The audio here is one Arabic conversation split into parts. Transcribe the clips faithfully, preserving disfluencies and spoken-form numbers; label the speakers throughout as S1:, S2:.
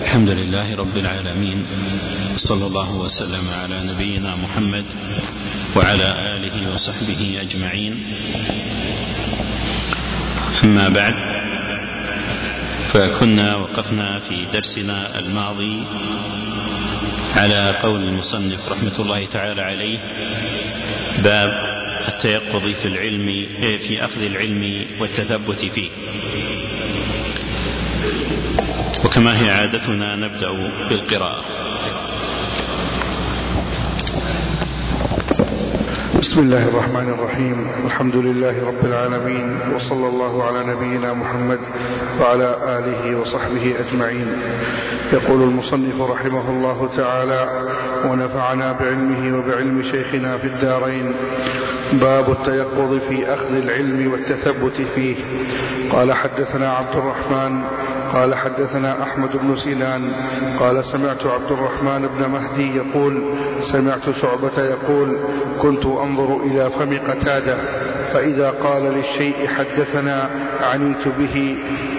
S1: الحمد لله رب العالمين، صلى الله وسلم على نبينا محمد وعلى آله وصحبه أجمعين. أما بعد، فكنا وقفنا في درسنا الماضي على قول المصنف رحمة الله تعالى عليه: باب التيقظ في العلم في أخذ العلم والتثبت فيه. وكما هي عادتنا نبدأ بالقراءة.
S2: بسم الله الرحمن الرحيم. الحمد لله رب العالمين، وصلى الله على نبينا محمد وعلى آله وصحبه أجمعين. يقول المصنف رحمه الله تعالى: ونفعنا بعلمه وبعلم شيخنا في الدارين. باب التيقظ في أخذ العلم والتثبت فيه. قال: حدثنا عبد الرحمن قال حدثنا أحمد بن سينان قال: سمعت عبد الرحمن بن مهدي يقول: سمعت شعبة يقول: كنت أنظر إلى فم قتادة، فإذا قال للشيء حدثنا عنيت به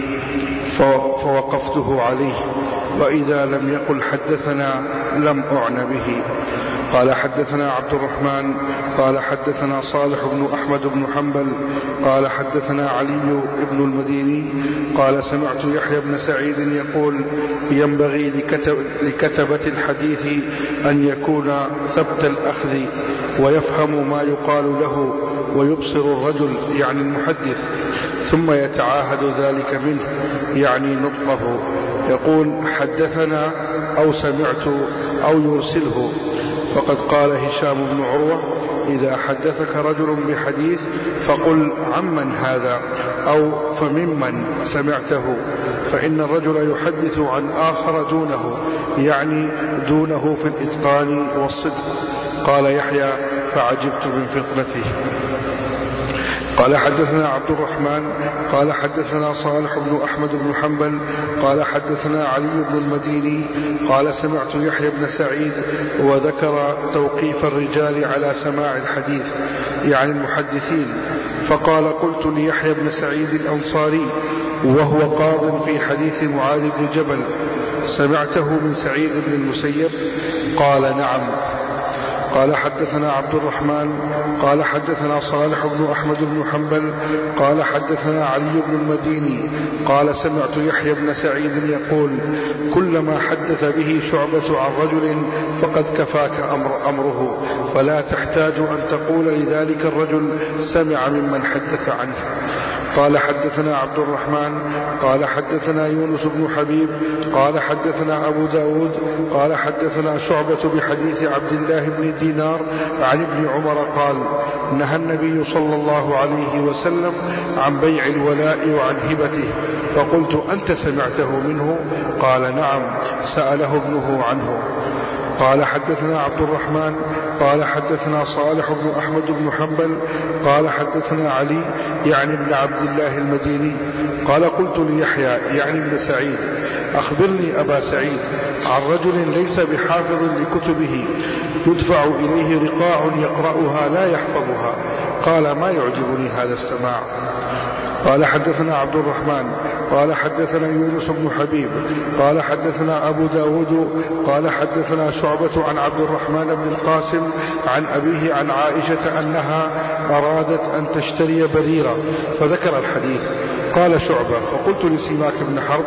S2: فوقفته عليه، وإذا لم يقل حدثنا لم أعن به. قال: حدثنا عبد الرحمن قال حدثنا صالح بن أحمد بن حنبل قال حدثنا علي بن المديني قال: سمعت يحيى بن سعيد يقول: ينبغي لكتب لكتبة الحديث أن يكون ثبت الأخذ ويفهم ما يقال له ويبصر الرجل يعني المحدث، ثم يتعاهد ذلك منه يعني نطقه، يقول: حدثنا أو سمعت أو يرسله. فقد قال هشام بن عروة: إذا حدثك رجل بحديث فقل عمن هذا أو فممن سمعته، فإن الرجل يحدث عن آخر دونه، يعني دونه في الإتقان والصدق. قال يحيى: فعجبت من فطنته. قال: حدثنا عبد الرحمن قال حدثنا صالح بن أحمد بن حنبل قال حدثنا علي بن المديني قال: سمعت يحيى بن سعيد، وذكر توقيف الرجال على سماع الحديث يعني المحدثين. فقال: قلت ليحيى بن سعيد الأنصاري وهو قاض في حديث معاذ بن جبل: سمعته من سعيد بن المسيب؟ قال: نعم. قال: حدثنا عبد الرحمن قال حدثنا صالح بن أحمد بن حنبل قال حدثنا علي بن المديني قال: سمعت يحيى بن سعيد يقول: كلما حدث به شعبة عن رجل فقد كفاك أمر أمره، فلا تحتاج أن تقول لذلك الرجل سمع ممن حدث عنه. قال: حدثنا عبد الرحمن قال حدثنا يونس بن حبيب قال حدثنا أبو داود قال حدثنا شعبة بحديث عبد الله بن دينار عن ابن عمر قال: نهى النبي صلى الله عليه وسلم عن بيع الولاء وعن هبته. فقلت: أنت سمعته منه؟ قال: نعم، سأله ابنه عنه. قال: حدثنا عبد الرحمن قال حدثنا صالح بن أحمد بن حنبل قال حدثنا علي يعني ابن عبد الله المديني قال: قلت ليحيى يعني ابن سعيد: أخبرني أبا سعيد عن رجل ليس بحافظ لكتبه يدفع إليه رقاع يقرأها لا يحفظها. قال: ما يعجبني هذا السماع. قال: حدثنا عبد الرحمن قال حدثنا يونس بن حبيب قال حدثنا أبو داود قال حدثنا شعبة عن عبد الرحمن بن القاسم عن أبيه عن عائشة أنها أرادت أن تشتري بريرة فذكر الحديث. قال شعبة: فقلت لسماك بن حرب: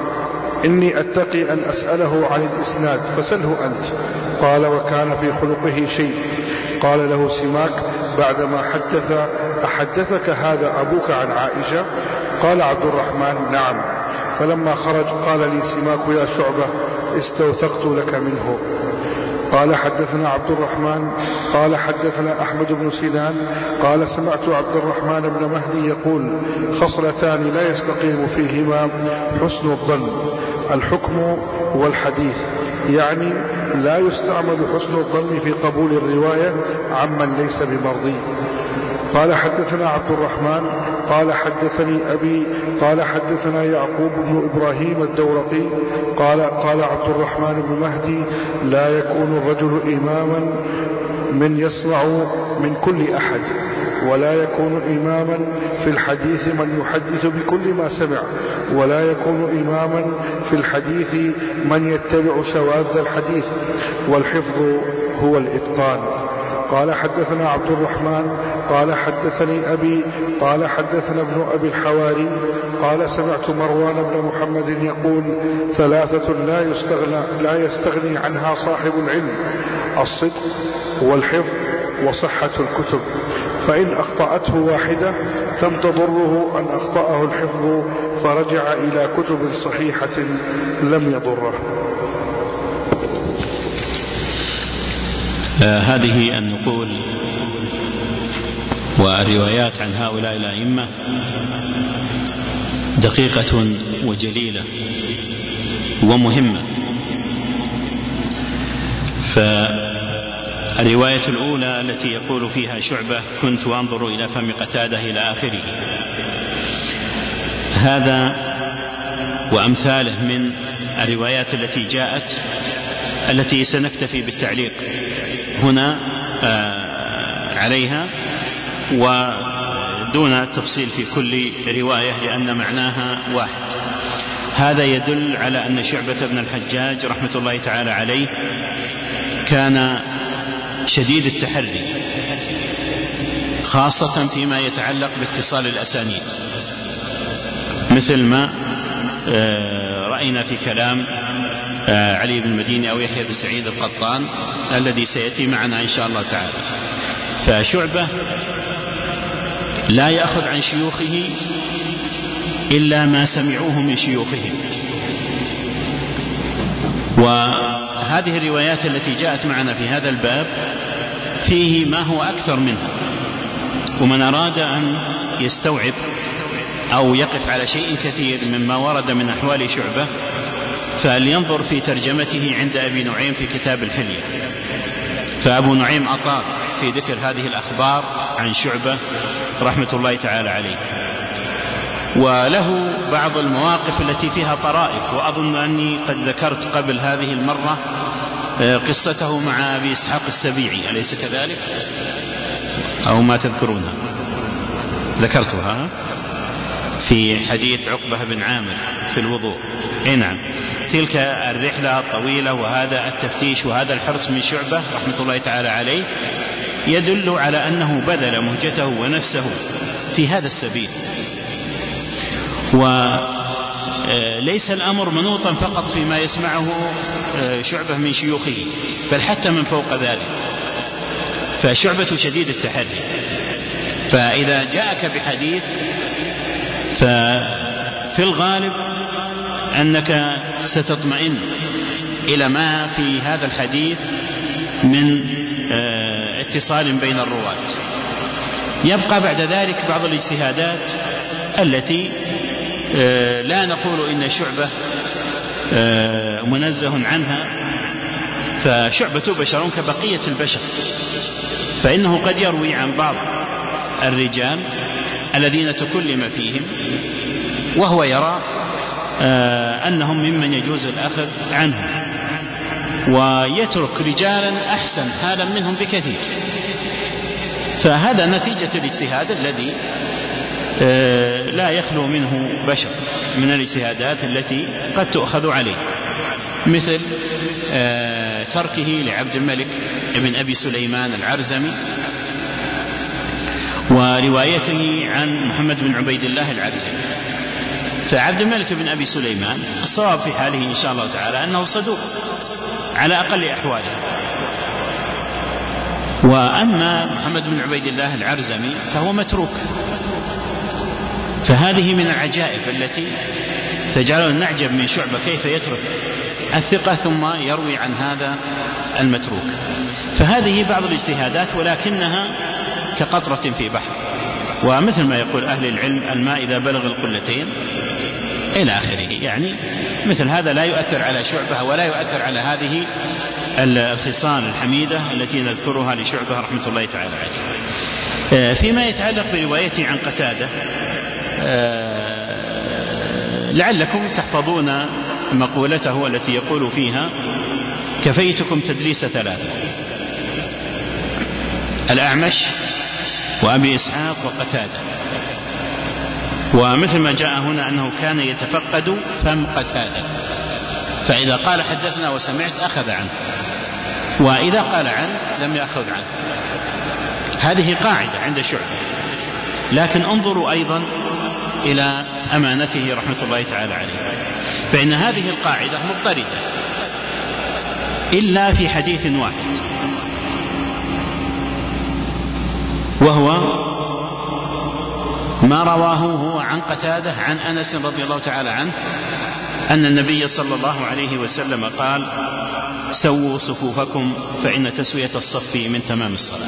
S2: إني أتقي أن أسأله عن الإسناد فسله أنت. قال: وكان في خلقه شيء. قال له سماك بعدما حدث: أحدثك هذا أبوك عن عائشة؟ قال عبد الرحمن: نعم. فلما خرج قال لي سماك: يا شعبة، استوثقت لك منه. قال: حدثنا عبد الرحمن قال حدثنا أحمد بن سينان قال: سمعت عبد الرحمن بن مهدي يقول: خصلتان لا يستقيم فيهما حسن الظن: الحكم والحديث، يعني لا يستعمل حسن الظن في قبول الرواية عمن ليس بمرضي. قال: حدثنا عبد الرحمن قال حدثني أبي قال حدثنا يعقوب بن إبراهيم الدورقي قال قال عبد الرحمن بن مهدي: لا يكون الرجل إماما من يسمع من كل أحد، ولا يكون إماما في الحديث من يحدث بكل ما سمع، ولا يكون إماما في الحديث من يتبع شواذ الحديث، والحفظ هو الإتقان. قال حدثنا عبد الرحمن قال حدثني أبي قال حدثنا ابن أبي الحواري قال سمعت مروان بن محمد يقول: ثلاثة لا يستغنى, لا يستغني عنها صاحب العلم: الصدق والحفظ وصحة الكتب، فإن أخطأته واحدة لم تضره أن أخطأه الحفظ فرجع إلى كتب صحيحة لم يضره.
S1: آه هذه النقول والروايات عن هؤلاء الأئمة دقيقة وجليلة ومهمة. فالرواية الأولى التي يقول فيها شعبة: كنت أنظر إلى فم قتادة إلى آخره، هذا وأمثاله من الروايات التي جاءت التي سنكتفي بالتعليق هنا عليها ودون التفصيل في كل رواية لأن معناها واحد. هذا يدل على أن شعبة بن الحجاج رحمة الله تعالى عليه كان شديد التحري، خاصة فيما يتعلق باتصال الأسانيد، مثل ما رأينا في كلام علي بن المديني أو يحيى بن سعيد القطان الذي سيأتي معنا إن شاء الله تعالى. فشعبة لا يأخذ عن شيوخه إلا ما سمعوه من شيوخهم، وهذه الروايات التي جاءت معنا في هذا الباب فيه ما هو أكثر منها، ومن أراد أن يستوعب أو يقف على شيء كثير مما ورد من أحوال شعبة فلينظر في ترجمته عند أبي نعيم في كتاب الحلية، فأبو نعيم أطال في ذكر هذه الأخبار عن شعبة رحمة الله تعالى عليه، وله بعض المواقف التي فيها طرائف، وأظن أني قد ذكرت قبل هذه المرة قصته مع أبي إسحاق السبيعي، أليس كذلك؟ أو ما تذكرونها؟ ذكرتها في حديث عقبة بن عامر في الوضوء. اي نعم، تلك الرحلة الطويلة وهذا التفتيش وهذا الحرص من شعبة رحمة الله تعالى عليه يدل على أنه بذل مهجته ونفسه في هذا السبيل، وليس الأمر منوطا فقط فيما يسمعه شعبة من شيوخه، بل حتى من فوق ذلك. فشعبة شديد التحري، فإذا جاءك بحديث ففي الغالب أنك ستطمئن إلى ما في هذا الحديث من اتصال بين الرواة. يبقى بعد ذلك بعض الاجتهادات التي لا نقول إن شعبة منزه عنها، فشعبة بشر كبقية البشر، فإنه قد يروي عن بعض الرجال الذين تكلم فيهم وهو يرى أنهم ممن يجوز الأخذ عنهم، ويترك رجالا أحسن حالا منهم بكثير. فهذا نتيجة الاجتهاد الذي لا يخلو منه بشر من الاجتهادات التي قد تؤخذ عليه، مثل تركه لعبد الملك ابن أبي سليمان العرزمي وروايته عن محمد بن عبيد الله العرزمي. فعبد الملك بن أبي سليمان الصواب في حاله إن شاء الله تعالى أنه صدوق على أقل أحواله، وأما محمد بن عبيد الله العرزمي فهو متروك. فهذه من العجائب التي تجعلنا نعجب من شعبة كيف يترك الثقة ثم يروي عن هذا المتروك. فهذه بعض الاجتهادات ولكنها كقطرة في بحر، ومثل ما يقول أهل العلم الماء إذا بلغ القلتين إلى آخره. يعني مثل هذا لا يؤثر على شعبة ولا يؤثر على هذه الخصال الحميدة التي نذكرها لشعبة رحمة الله تعالى عليه. فيما يتعلق بروايته عن قتادة، لعلكم تحفظون مقولته التي يقول فيها: كفيتكم تدليس ثلاثة: الأعمش وأبي إسحاق وقتادة. ومثل ما جاء هنا أنه كان يتفقد فم قتادة، فإذا قال حدثنا وسمعت أخذ عنه، وإذا قال عنه لم يأخذ عنه. هذه قاعدة عند شعبة. لكن انظروا أيضا إلى أمانته رحمة الله تعالى عليه، فإن هذه القاعدة مضطردة إلا في حديث واحد، وهو ما رواه هو عن قتادة عن أنس رضي الله تعالى عنه أن النبي صلى الله عليه وسلم قال: سووا صفوفكم فإن تسوية الصف من تمام الصلاة.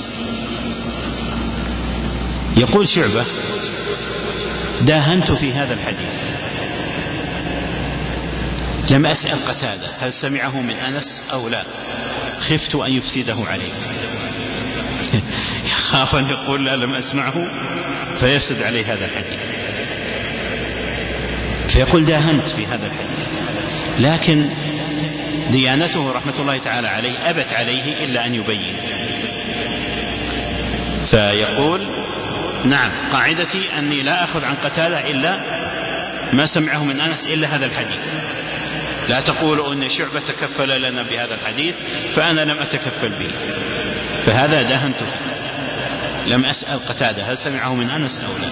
S1: يقول شعبة: داهنت في هذا الحديث، لم أسأل قتادة هل سمعه من أنس أو لا، خفت أن يفسده عليك. يخاف أن يقول لا لم أسمعه فيفسد عليه هذا الحديث، فيقول داهنت في هذا الحديث. لكن ديانته رحمة الله تعالى عليه أبت عليه إلا أن يبين، فيقول: نعم، قاعدتي أني لا أخذ عن قتادة إلا ما سمعه من أنس إلا هذا الحديث. لا تقولوا أن شعبة تكفل لنا بهذا الحديث فأنا لم أتكفل به، فهذا دهنته، لم أسأل قتادة هل سمعه من أنس أو لا.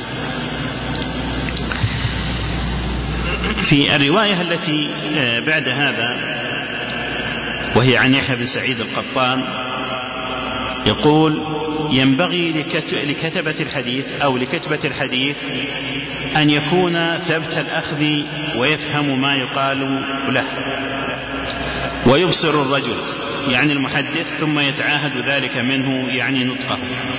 S1: في الرواية التي بعد هذا وهي عن يحيى بن سعيد القطان يقول: ينبغي لكتبة الحديث أو لكتبة الحديث أن يكون ثبت الأخذ ويفهم ما يقال له ويبصر الرجل يعني المحدث ثم يتعاهد ذلك منه يعني نطقه.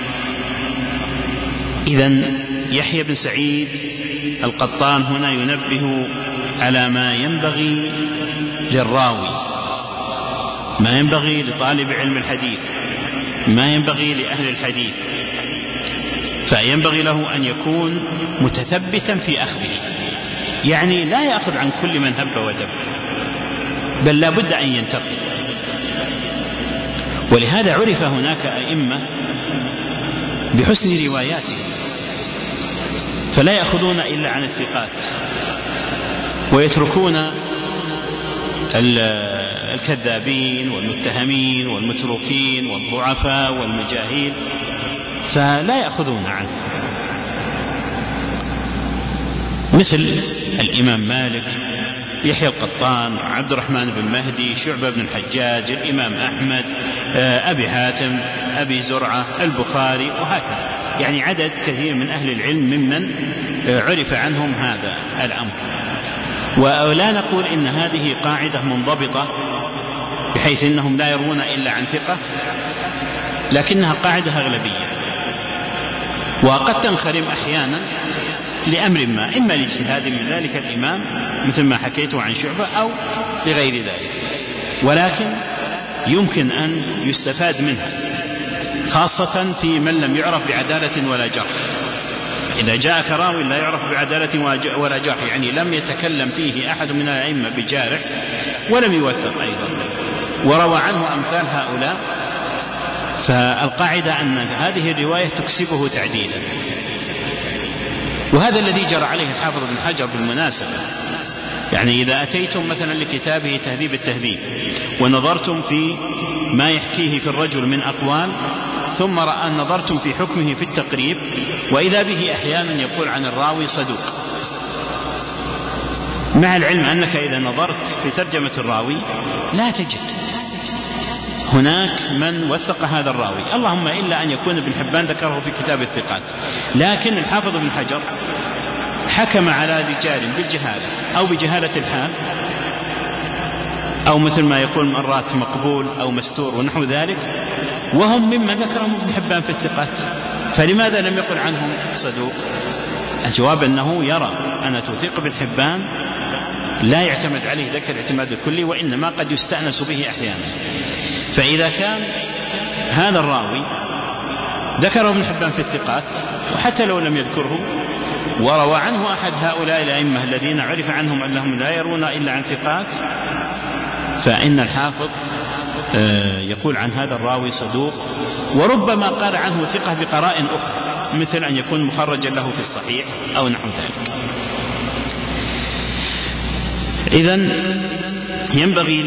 S1: إذن يحيى بن سعيد القطان هنا ينبه على ما ينبغي للراوي، ما ينبغي لطالب علم الحديث، ما ينبغي لأهل الحديث، فينبغي له أن يكون متثبتا في أخذه، يعني لا يأخذ عن كل من هب ودب، بل لا بد أن ينتقي. ولهذا عرف هناك أئمة بحسن رواياتهم، فلا يأخذون إلا عن الثقات ويتركون الكذابين والمتهمين والمتروكين والضعفاء والمجاهيل، فلا يأخذون عنه. مثل الإمام مالك، يحيى القطان، عبد الرحمن بن مهدي، شعبة بن الحجاج، الإمام أحمد، أبي حاتم، أبي زرعة، البخاري، وهكذا، يعني عدد كثير من أهل العلم ممن عرف عنهم هذا الأمر. ولا نقول إن هذه قاعدة منضبطة بحيث إنهم لا يروون إلا عن ثقة، لكنها قاعدة أغلبية، وقد تنخرم أحيانا لأمر ما، إما لاجتهاد من ذلك الإمام مثل ما حكيته عن شعبة أو لغير ذلك، ولكن يمكن أن يستفاد منها، خاصة في من لم يعرف بعدالة ولا جرح. إذا جاءك راوي لا يعرف بعدالة ولا جرح، يعني لم يتكلم فيه أحد من الأئمة بجارح ولم يوثق أيضا، وروى عنه أمثال هؤلاء، فالقاعدة أن هذه الرواية تكسبه تعديلا. وهذا الذي جرى عليه الحافظ بن حجر بالمناسبة، يعني إذا أتيتم مثلا لكتابه تهذيب التهذيب ونظرتم في ما يحكيه في الرجل من أقوال، ثم رأى نظرتم في حكمه في التقريب، وإذا به أحيانا يقول عن الراوي صدوق، مع العلم أنك إذا نظرت في ترجمة الراوي لا تجد هناك من وثق هذا الراوي، اللهم إلا أن يكون ابن حبان ذكره في كتاب الثقات. لكن الحافظ بن حجر حكم على رجال بالجهالة أو بجهالة الحال، أو مثل ما يقول مرات مقبول أو مستور ونحو ذلك، وهم مما ذكرهم ابن حبان في الثقات، فلماذا لم يقل عنهم صدوق؟ الجواب أنه يرى أن توثيق ابن حبان لا يعتمد عليه ذاك الاعتماد الكلي، وإنما قد يستأنس به أحيانا. فإذا كان هذا الراوي ذكره ابن حبان في الثقات وحتى لو لم يذكره، وروى عنه أحد هؤلاء الأئمة الذين عرف عنهم أنهم لا يرون إلا عن ثقات، فإن الحافظ يقول عن هذا الراوي صدوق وربما قال عنه ثقة بقرائن أخرى، مثل أن يكون مخرجا له في الصحيح أو نحو ذلك. إذن ينبغي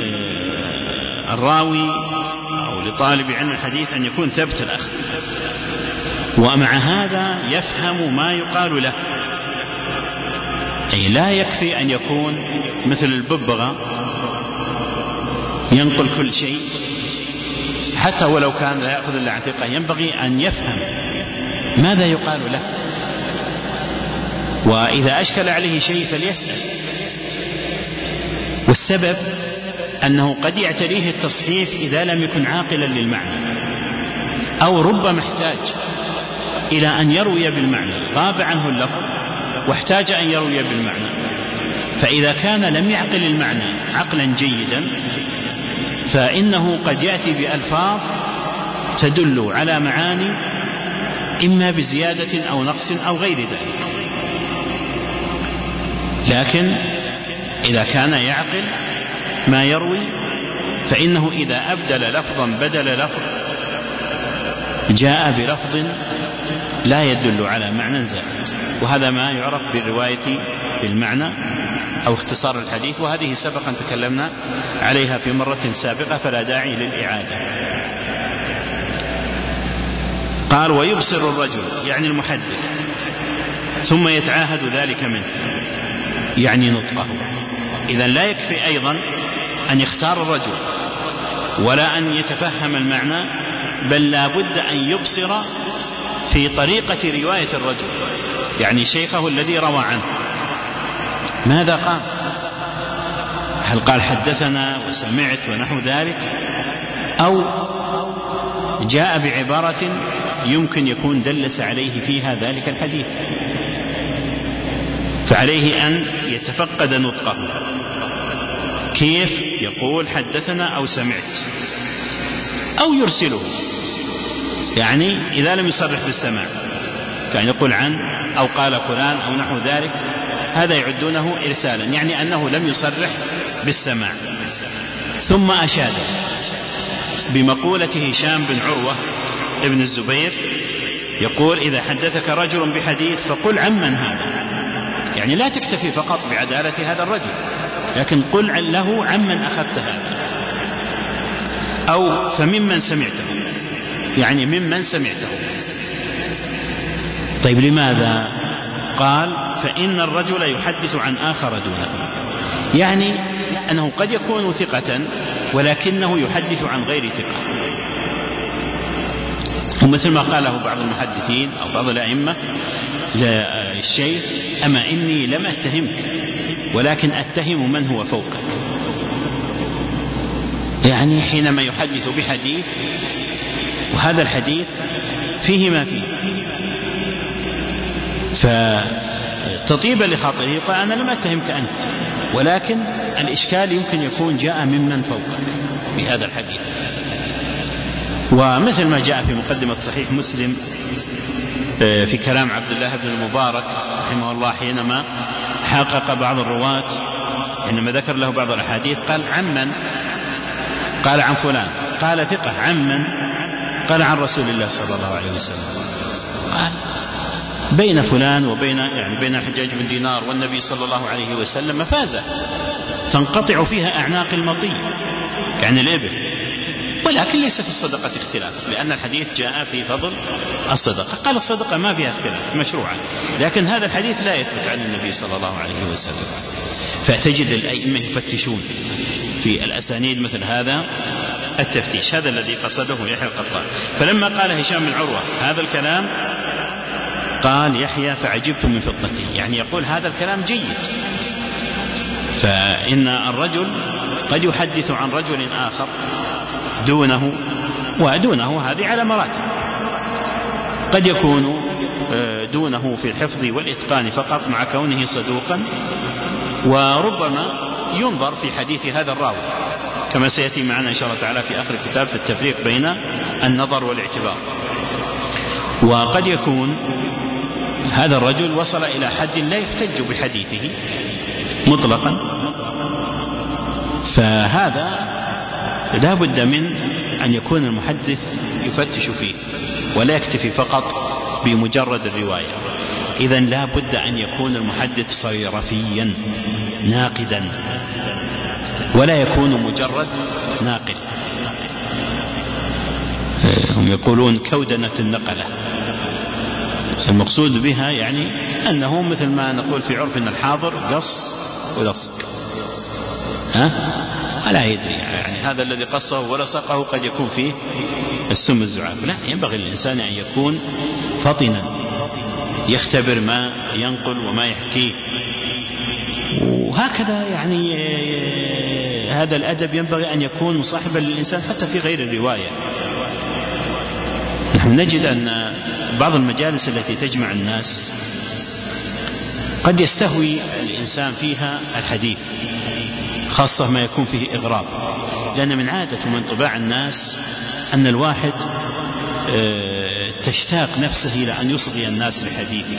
S1: للراوي أو لطالب علم الحديث أن يكون ثبت الأخذ، ومع هذا يفهم ما يقال له، أي لا يكفي أن يكون مثل الببغاء ينقل كل شيء حتى ولو كان لا يأخذ إلا عن ثقة، ينبغي أن يفهم ماذا يقال له، وإذا أشكل عليه شيء فليسأل. والسبب أنه قد يعتريه التصحيف إذا لم يكن عاقلا للمعنى، أو ربما احتاج إلى أن يروي بالمعنى، غاب عنه اللفظ واحتاج أن يروي بالمعنى، فإذا كان لم يعقل المعنى عقلا جيدا فإنه قد يأتي بألفاظ تدل على معاني إما بزيادة أو نقص أو غير ذلك. لكن إذا كان يعقل ما يروي فإنه إذا أبدل لفظا بدل لفظ جاء بلفظ لا يدل على معنى زائد، وهذا ما يعرف بالرواية بالمعنى أو اختصار الحديث، وهذه سبقا تكلمنا عليها في مرة سابقة فلا داعي للإعادة. قال ويبصر الرجل يعني المحدث ثم يتعاهد ذلك منه يعني نطقه. إذن لا يكفي أيضا أن يختار الرجل ولا أن يتفهم المعنى، بل لا بد أن يبصر في طريقة رواية الرجل، يعني شيخه الذي روى عنه ماذا قال، هل قال حدثنا وسمعت ونحو ذلك، أو جاء بعبارة يمكن يكون دلس عليه فيها ذلك الحديث، فعليه أن يتفقد نطقه، كيف يقول حدثنا أو سمعت، أو يرسله، يعني إذا لم يصرح بالسماع كان يقول عن أو قال فلان أو نحو ذلك، هذا يعدونه إرسالا، يعني أنه لم يصرح بالسماع. ثم أشاد بمقولة هشام بن عروة ابن الزبير يقول إذا حدثك رجل بحديث فقل عمن هذا، يعني لا تكتفي فقط بعدالة هذا الرجل، لكن قل له عمن أخذت هذا، أو فممن سمعته، يعني ممن سمعته. طيب لماذا؟ قال فإن الرجل يحدث عن آخر دونه، يعني أنه قد يكون ثقة ولكنه يحدث عن غير ثقة، ومثل ما قاله بعض المحدثين أو بعض الأئمة للشيخ أما إني لم أتهمك ولكن أتهم من هو فوقك، يعني حينما يحدث بحديث وهذا الحديث فيه ما فيه، فتطيب لخاطره قال أنا لم أتهمك أنت، ولكن الإشكال يمكن يكون جاء ممن فوقك في هذا الحديث. ومثل ما جاء في مقدمة صحيح مسلم في كلام عبد الله بن المبارك رحمه الله حينما حقق بعض الرواة، حينما ذكر له بعض الأحاديث قال عمن، قال عن فلان، قال ثقة، عمن، قال عن رسول الله صلى الله عليه وسلم. قال بين فلان وبين يعني بين الحجاج بن دينار والنبي صلى الله عليه وسلم مفازة تنقطع فيها أعناق المطي، يعني الإبل، ولكن ليس في الصدقة اختلاف، لأن الحديث جاء في فضل الصدقة، قال الصدقة ما فيها اختلاف مشروعة، لكن هذا الحديث لا يثبت عن النبي صلى الله عليه وسلم. فتجد الأئمة يفتشون في الأسانيد مثل هذا التفتيش، هذا الذي قصده يحيى القطان. فلما قال هشام بن عروة هذا الكلام قال يحيى فعجبت من فضته، يعني يقول هذا الكلام جيد، فإن الرجل قد يحدث عن رجل آخر دونه ودونه، هذه على مراتب، قد يكون دونه في الحفظ والإتقان فقط مع كونه صدوقا، وربما ينظر في حديث هذا الراوي كما سيأتي معنا إن شاء الله تعالى في آخر الكتاب في التفريق بين النظر والاعتبار. وقد يكون هذا الرجل وصل إلى حد لا يحتج بحديثه مطلقا، فهذا لا بد من أن يكون المحدث يفتش فيه ولا يكتفي فقط بمجرد الرواية. إذن لا بد أن يكون المحدث صيرفيا ناقدا ولا يكون مجرد ناقل. هم يقولون كودنة النقلة، المقصود بها يعني أنه مثل ما نقول في عرفنا الحاضر قص ولصق، ها ولا يدري يعني هذا الذي قصه ولصقه قد يكون فيه السم الزعاف. لا، ينبغي للإنسان أن يكون فطنا يختبر ما ينقل وما يحكيه، وهكذا يعني هذا الأدب ينبغي أن يكون مصاحبا للإنسان حتى في غير الرواية. نحن نجد أن بعض المجالس التي تجمع الناس قد يستهوي الإنسان فيها الحديث، خاصة ما يكون فيه إغراب، لأن من عادة ومن طباع الناس أن الواحد تشتاق نفسه إلى أن يصغي الناس لحديثه.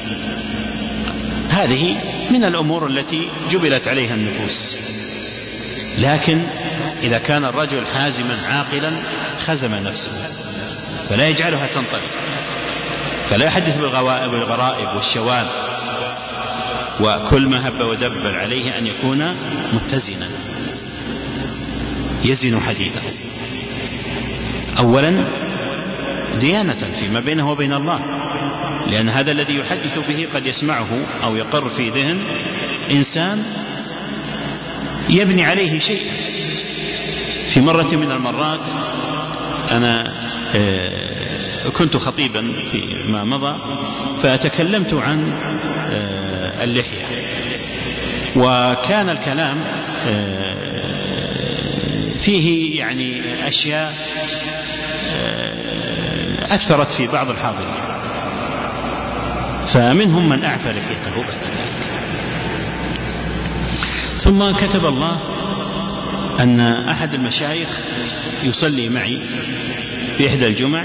S1: هذه من الأمور التي جبلت عليها النفوس، لكن إذا كان الرجل حازما عاقلا خزم نفسه فلا يجعلها تنطلق، فلا يحدث بالغرائب والشواذ، وكل ما هب ودب عليه أن يكون متزنا يزن حديثه أولا ديانة فيما بينه وبين الله، لأن هذا الذي يحدث به قد يسمعه أو يقر في ذهن إنسان يبني عليه شيء. في مرة من المرات أنا كنت خطيبا فيما مضى، فتكلمت عن اللحية، وكان الكلام فيه يعني أشياء أثرت في بعض الحاضرين، فمنهم من أعفى لحيته بعد ذلك. ثم كتب الله أن أحد المشايخ يصلي معي في إحدى الجمع،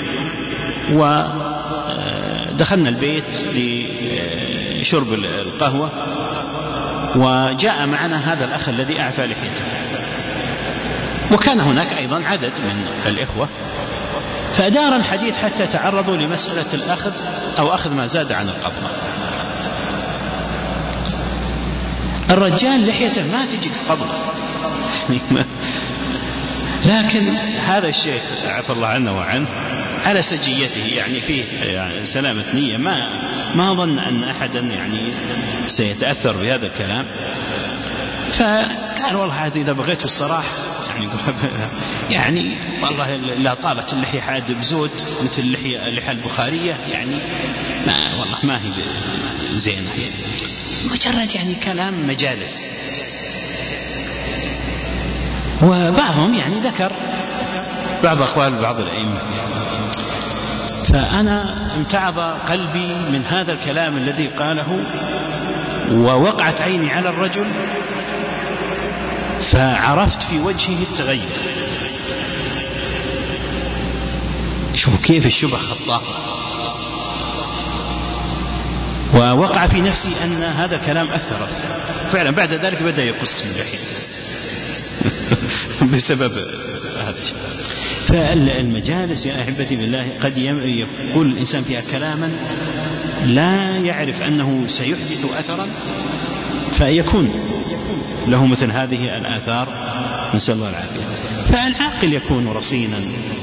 S1: ودخلنا البيت لشرب القهوة، وجاء معنا هذا الأخ الذي أعفى لحيته، وكان هناك أيضا عدد من الإخوة، فأدار الحديث حتى تعرضوا لمسألة الأخذ أو أخذ ما زاد عن القبضة. الرجال لحيته ما تجي قبضة، لكن هذا الشيخ عفى الله عنه وعنه على سجيته يعني فيه يعني سلامة نية، ما ما ظن أن أحدا يعني سيتأثر بهذا الكلام، فقال والله إذا بغيت الصراحة يعني يعني والله لا طالت اللحية حاد بزود مثل اللحية اللحية البخارية، يعني ما والله ما هي زينة، مجرد يعني كلام مجالس. وبعضهم يعني ذكر بعض أقوال بعض الأئمة، فأنا امتعض قلبي من هذا الكلام الذي قاله، ووقعت عيني على الرجل فعرفت في وجهه التغير. شوف كيف الشبه خطافة، ووقع في نفسي أن هذا الكلام أثر فعلا. بعد ذلك بدأ يقص من لحيته بسبب هذا الشيء. فالمجالس يا أحبتي بالله قد يقول الإنسان فيها كلاما لا يعرف أنه سيحدث أثرا، فيكون له مثل هذه الآثار، نسأل الله العافية. فالعاقل يكون رصينا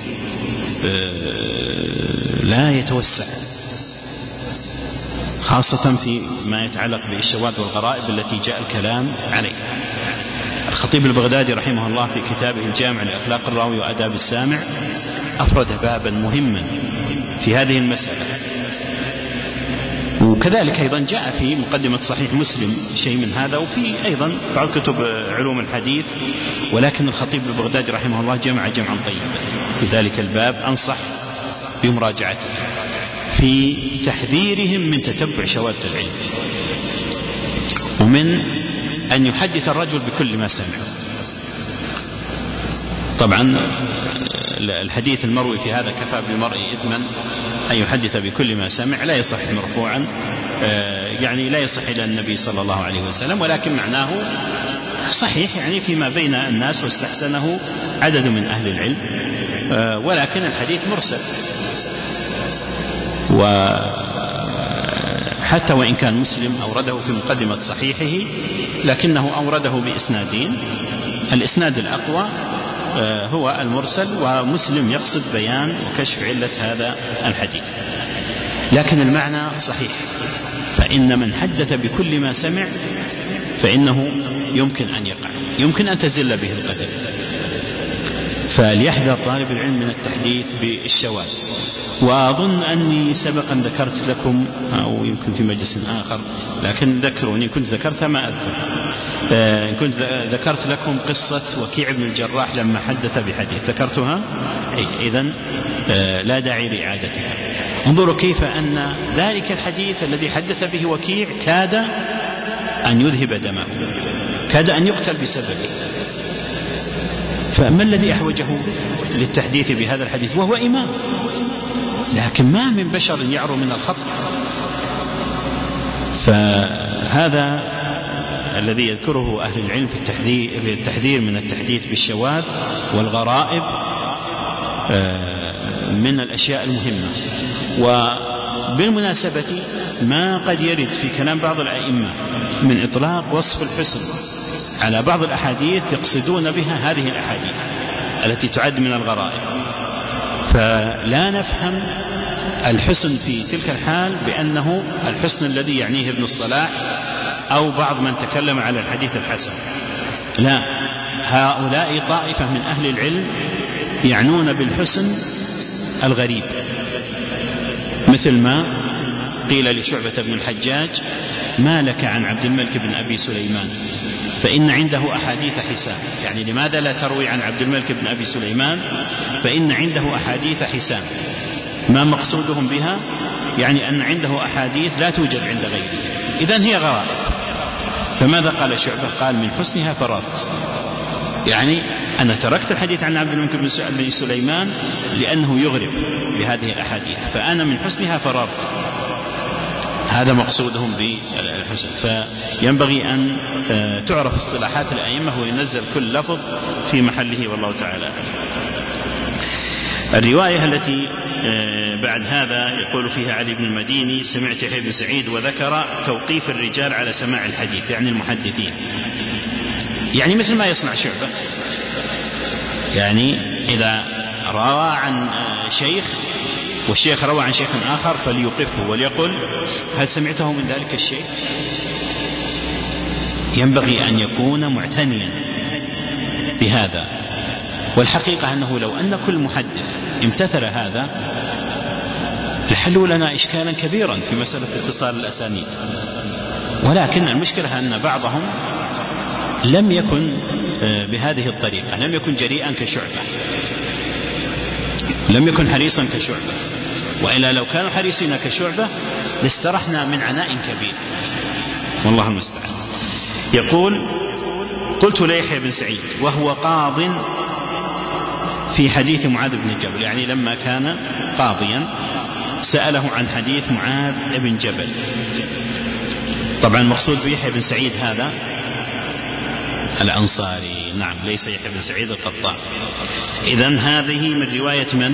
S1: لا يتوسع، خاصة في ما يتعلق بالشواذ والغرائب التي جاء الكلام عليها. الخطيب البغدادي رحمه الله في كتابه الجامع لأخلاق الراوي وآداب السامع أفرد بابا مهما في هذه المسألة، وكذلك أيضا جاء في مقدمة صحيح مسلم شيء من هذا، وفي أيضا بعض كتب علوم الحديث، ولكن الخطيب البغدادي رحمه الله جمع جمعا طيبا في ذلك الباب، أنصح بمراجعته في تحذيرهم من تتبع شواذ العلم، ومن أن يحدث الرجل بكل ما سمع. طبعا الحديث المروي في هذا كفى بالمرء إثما أن يحدث بكل ما سمع، لا يصح مرفوعا، يعني لا يصح إلى النبي صلى الله عليه وسلم، ولكن معناه صحيح يعني فيما بين الناس، واستحسنه عدد من أهل العلم. ولكن الحديث مرسل، وحتى وإن كان مسلم أورده في مقدمة صحيحه لكنه أورده بإسنادين، الإسناد الأقوى هو المرسل، ومسلم يقصد بيان وكشف علة هذا الحديث. لكن المعنى صحيح، فإن من حدث بكل ما سمع فإنه يمكن أن يقع، يمكن أن تزل به القدر. فليحذر طالب العلم من التحديث بالشواذ. وأظن أني سبقا ذكرت لكم، أو يمكن في مجلس آخر، لكن ذكروني كنت ذكرتها ما أذكر، آه كنت ذكرت لكم قصة وكيع بن الجراح لما حدث بحديث، ذكرتها؟ إذن آه لا داعي لإعادتها. انظروا كيف أن ذلك الحديث الذي حدث به وكيع كاد أن يذهب دمه، كاد أن يقتل بسببه، فما الذي أحوجه للتحديث بهذا الحديث وهو إمام؟ لكن ما من بشر يعرو من الخطأ. فهذا الذي يذكره أهل العلم في التحذير, في التحذير من التحديث بالشواذ والغرائب من الأشياء المهمة. وبالمناسبة ما قد يرد في كلام بعض الأئمة من إطلاق وصف الحسن على بعض الأحاديث يقصدون بها هذه الأحاديث التي تعد من الغرائب، فلا نفهم الحسن في تلك الحال بأنه الحسن الذي يعنيه ابن الصلاح أو بعض من تكلم على الحديث الحسن، لا، هؤلاء طائفة من أهل العلم يعنون بالحسن الغريب، مثل ما قيل لشعبة بن الحجاج: ما لك عن عبد الملك بن أبي سليمان فإن عنده أحاديث حسان. يعني لماذا لا تروي عن عبد الملك بن أبي سليمان؟ فإن عنده أحاديث حسان. ما مقصودهم بها؟ يعني أن عنده أحاديث لا توجد عند غيره، إذن هي غرائب. فماذا قال شعبة؟ قال: من حسنها فررت، يعني أنا تركت الحديث عن عبد الملك بن سليمان لأنه يغرب بهذه الأحاديث، فأنا من حسنها فررت. هذا مقصودهم بالحسن. فينبغي أن تعرف اصطلاحات الأئمة وينزل كل لفظ في محله، والله تعالى. الرواية التي بعد هذا يقول فيها علي بن المديني: سمعت يحيى بن سعيد وذكر توقيف الرجال على سماع الحديث، يعني المحدثين، يعني مثل ما يصنع شعبة، يعني إذا روى عن شيخ والشيخ روى عن شيخ آخر فليوقفه وليقل: هل سمعته من ذلك الشيخ؟ ينبغي أن يكون معتنيا بهذا. والحقيقة أنه لو أن كل محدث امتثل هذا لحلوا لنا إشكالا كبيرا في مسألة اتصال الأسانيد. ولكن المشكلة أن بعضهم لم يكن بهذه الطريقة، لم يكن جريئا كشعبة، لم يكن حريصا كشعبة، وإلا لو كانوا حريصين كشعبة لاسترحنا من عناء كبير، والله المستعان. يقول: قلت ليحيى بن سعيد وهو قاض في حديث معاذ بن جبل، يعني لما كان قاضيا سأله عن حديث معاذ بن جبل. طبعا المقصود بيحيى بن سعيد هذا الأنصاري، نعم، ليس يحيى بن سعيد القطان. إذن هذه من رواية من؟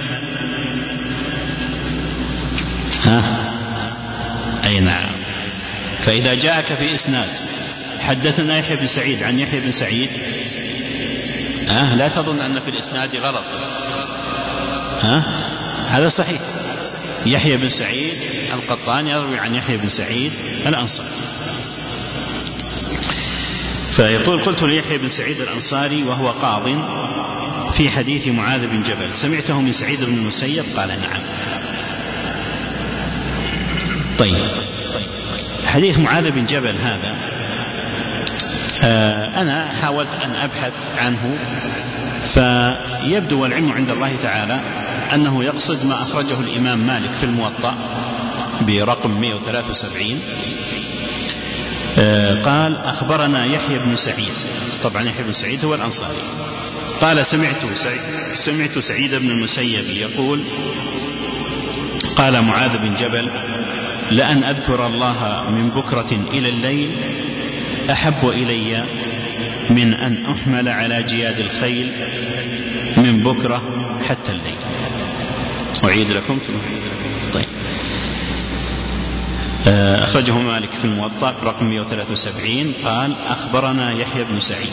S1: ها؟ أي نعم. فإذا جاءك في إسناد حدثنا يحيى بن سعيد عن يحيى بن سعيد، ها؟ لا تظن أن في الإسناد غلط، ها؟ هذا صحيح، يحيى بن سعيد القطان يروي عن يحيى بن سعيد الأنصاري. فيقول: قلت ليحيى بن سعيد الأنصاري وهو قاض في حديث معاذ بن جبل: سمعته من سعيد بن المسيب؟ قال: نعم. طيب، حديث معاذ بن جبل هذا آه أنا حاولت أن أبحث عنه، فيبدو والعلم عند الله تعالى أنه يقصد ما أخرجه الإمام مالك في الموطأ برقم مئة وثلاثة وسبعين. آه قال: أخبرنا يحيى بن سعيد، طبعا يحيى بن سعيد هو الأنصاري، قال: سمعت سعيد, سمعت سعيد بن المسيب يقول: قال معاذ بن جبل: لأن أذكر الله من بكرة إلى الليل أحب إلي من أن أحمل على جياد الخيل من بكرة حتى الليل. أعيد لكم. طيب. أخرجه مالك في الموطأ رقم مئة وثلاثة وسبعين قال أخبرنا يحيى بن سعيد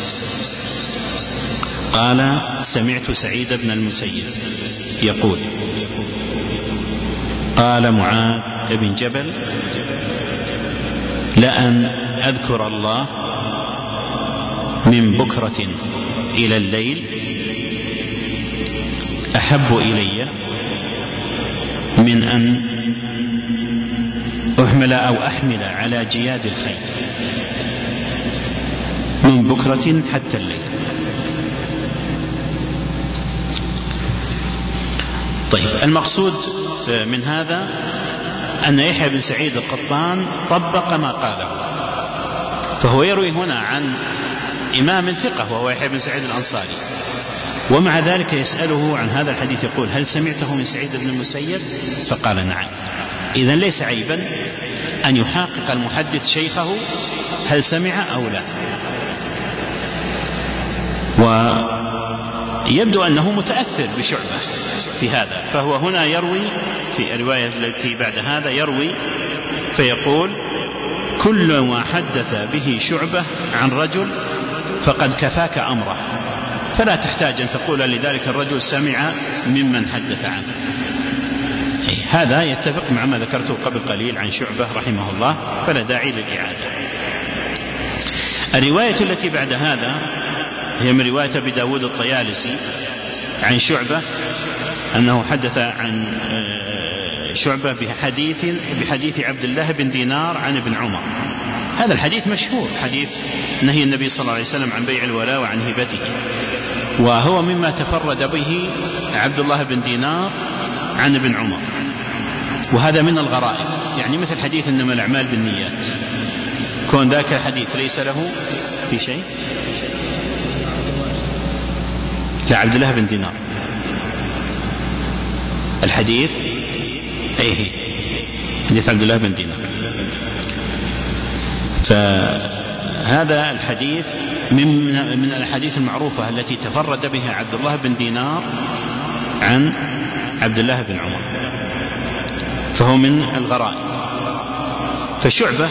S1: قال سمعت سعيد بن المسيب يقول قال معاذ بن جبل لأن أذكر الله من بكرة إلى الليل أحب إلي من أن أحمل أو أحمل على جياد الخيل من بكرة حتى الليل. طيب، المقصود من هذا أن يحيى بن سعيد القطان طبق ما قاله، فهو يروي هنا عن إمام ثقة وهو يحيى بن سعيد الأنصاري، ومع ذلك يسأله عن هذا الحديث يقول هل سمعته من سعيد بن المسيب؟ فقال نعم. إذن ليس عيبا أن يحقق المحدث شيخه هل سمع أو لا، ويبدو أنه متأثر بشعبة في هذا، فهو هنا يروي في الرواية التي بعد هذا يروي فيقول كل ما حدث به شعبة عن رجل فقد كفاك أمره، فلا تحتاج أن تقول لذلك الرجل سمع ممن حدث عنه. هذا يتفق مع ما ذكرته قبل قليل عن شعبة رحمه الله، فلا داعي للإعادة. الرواية التي بعد هذا هي من رواية أبي داود الطيالسي عن شعبة أنه حدث عن شعبة بحديث بحديث عبد الله بن دينار عن ابن عمر. هذا الحديث مشهور، حديث نهي النبي صلى الله عليه وسلم عن بيع الولاء وعن هبته، وهو مما تفرد به عبد الله بن دينار عن ابن عمر، وهذا من الغرائب، يعني مثل حديث إنما الأعمال بالنيات، كون ذاك الحديث ليس له في شيء. لا، عبد الله بن دينار الحديث أيه حديث عبد الله بن دينار. فهذا الحديث من من الأحاديث المعروفة التي تفرد بها عبد الله بن دينار عن عبد الله بن عمر، فهو من الغرائب. فشعبة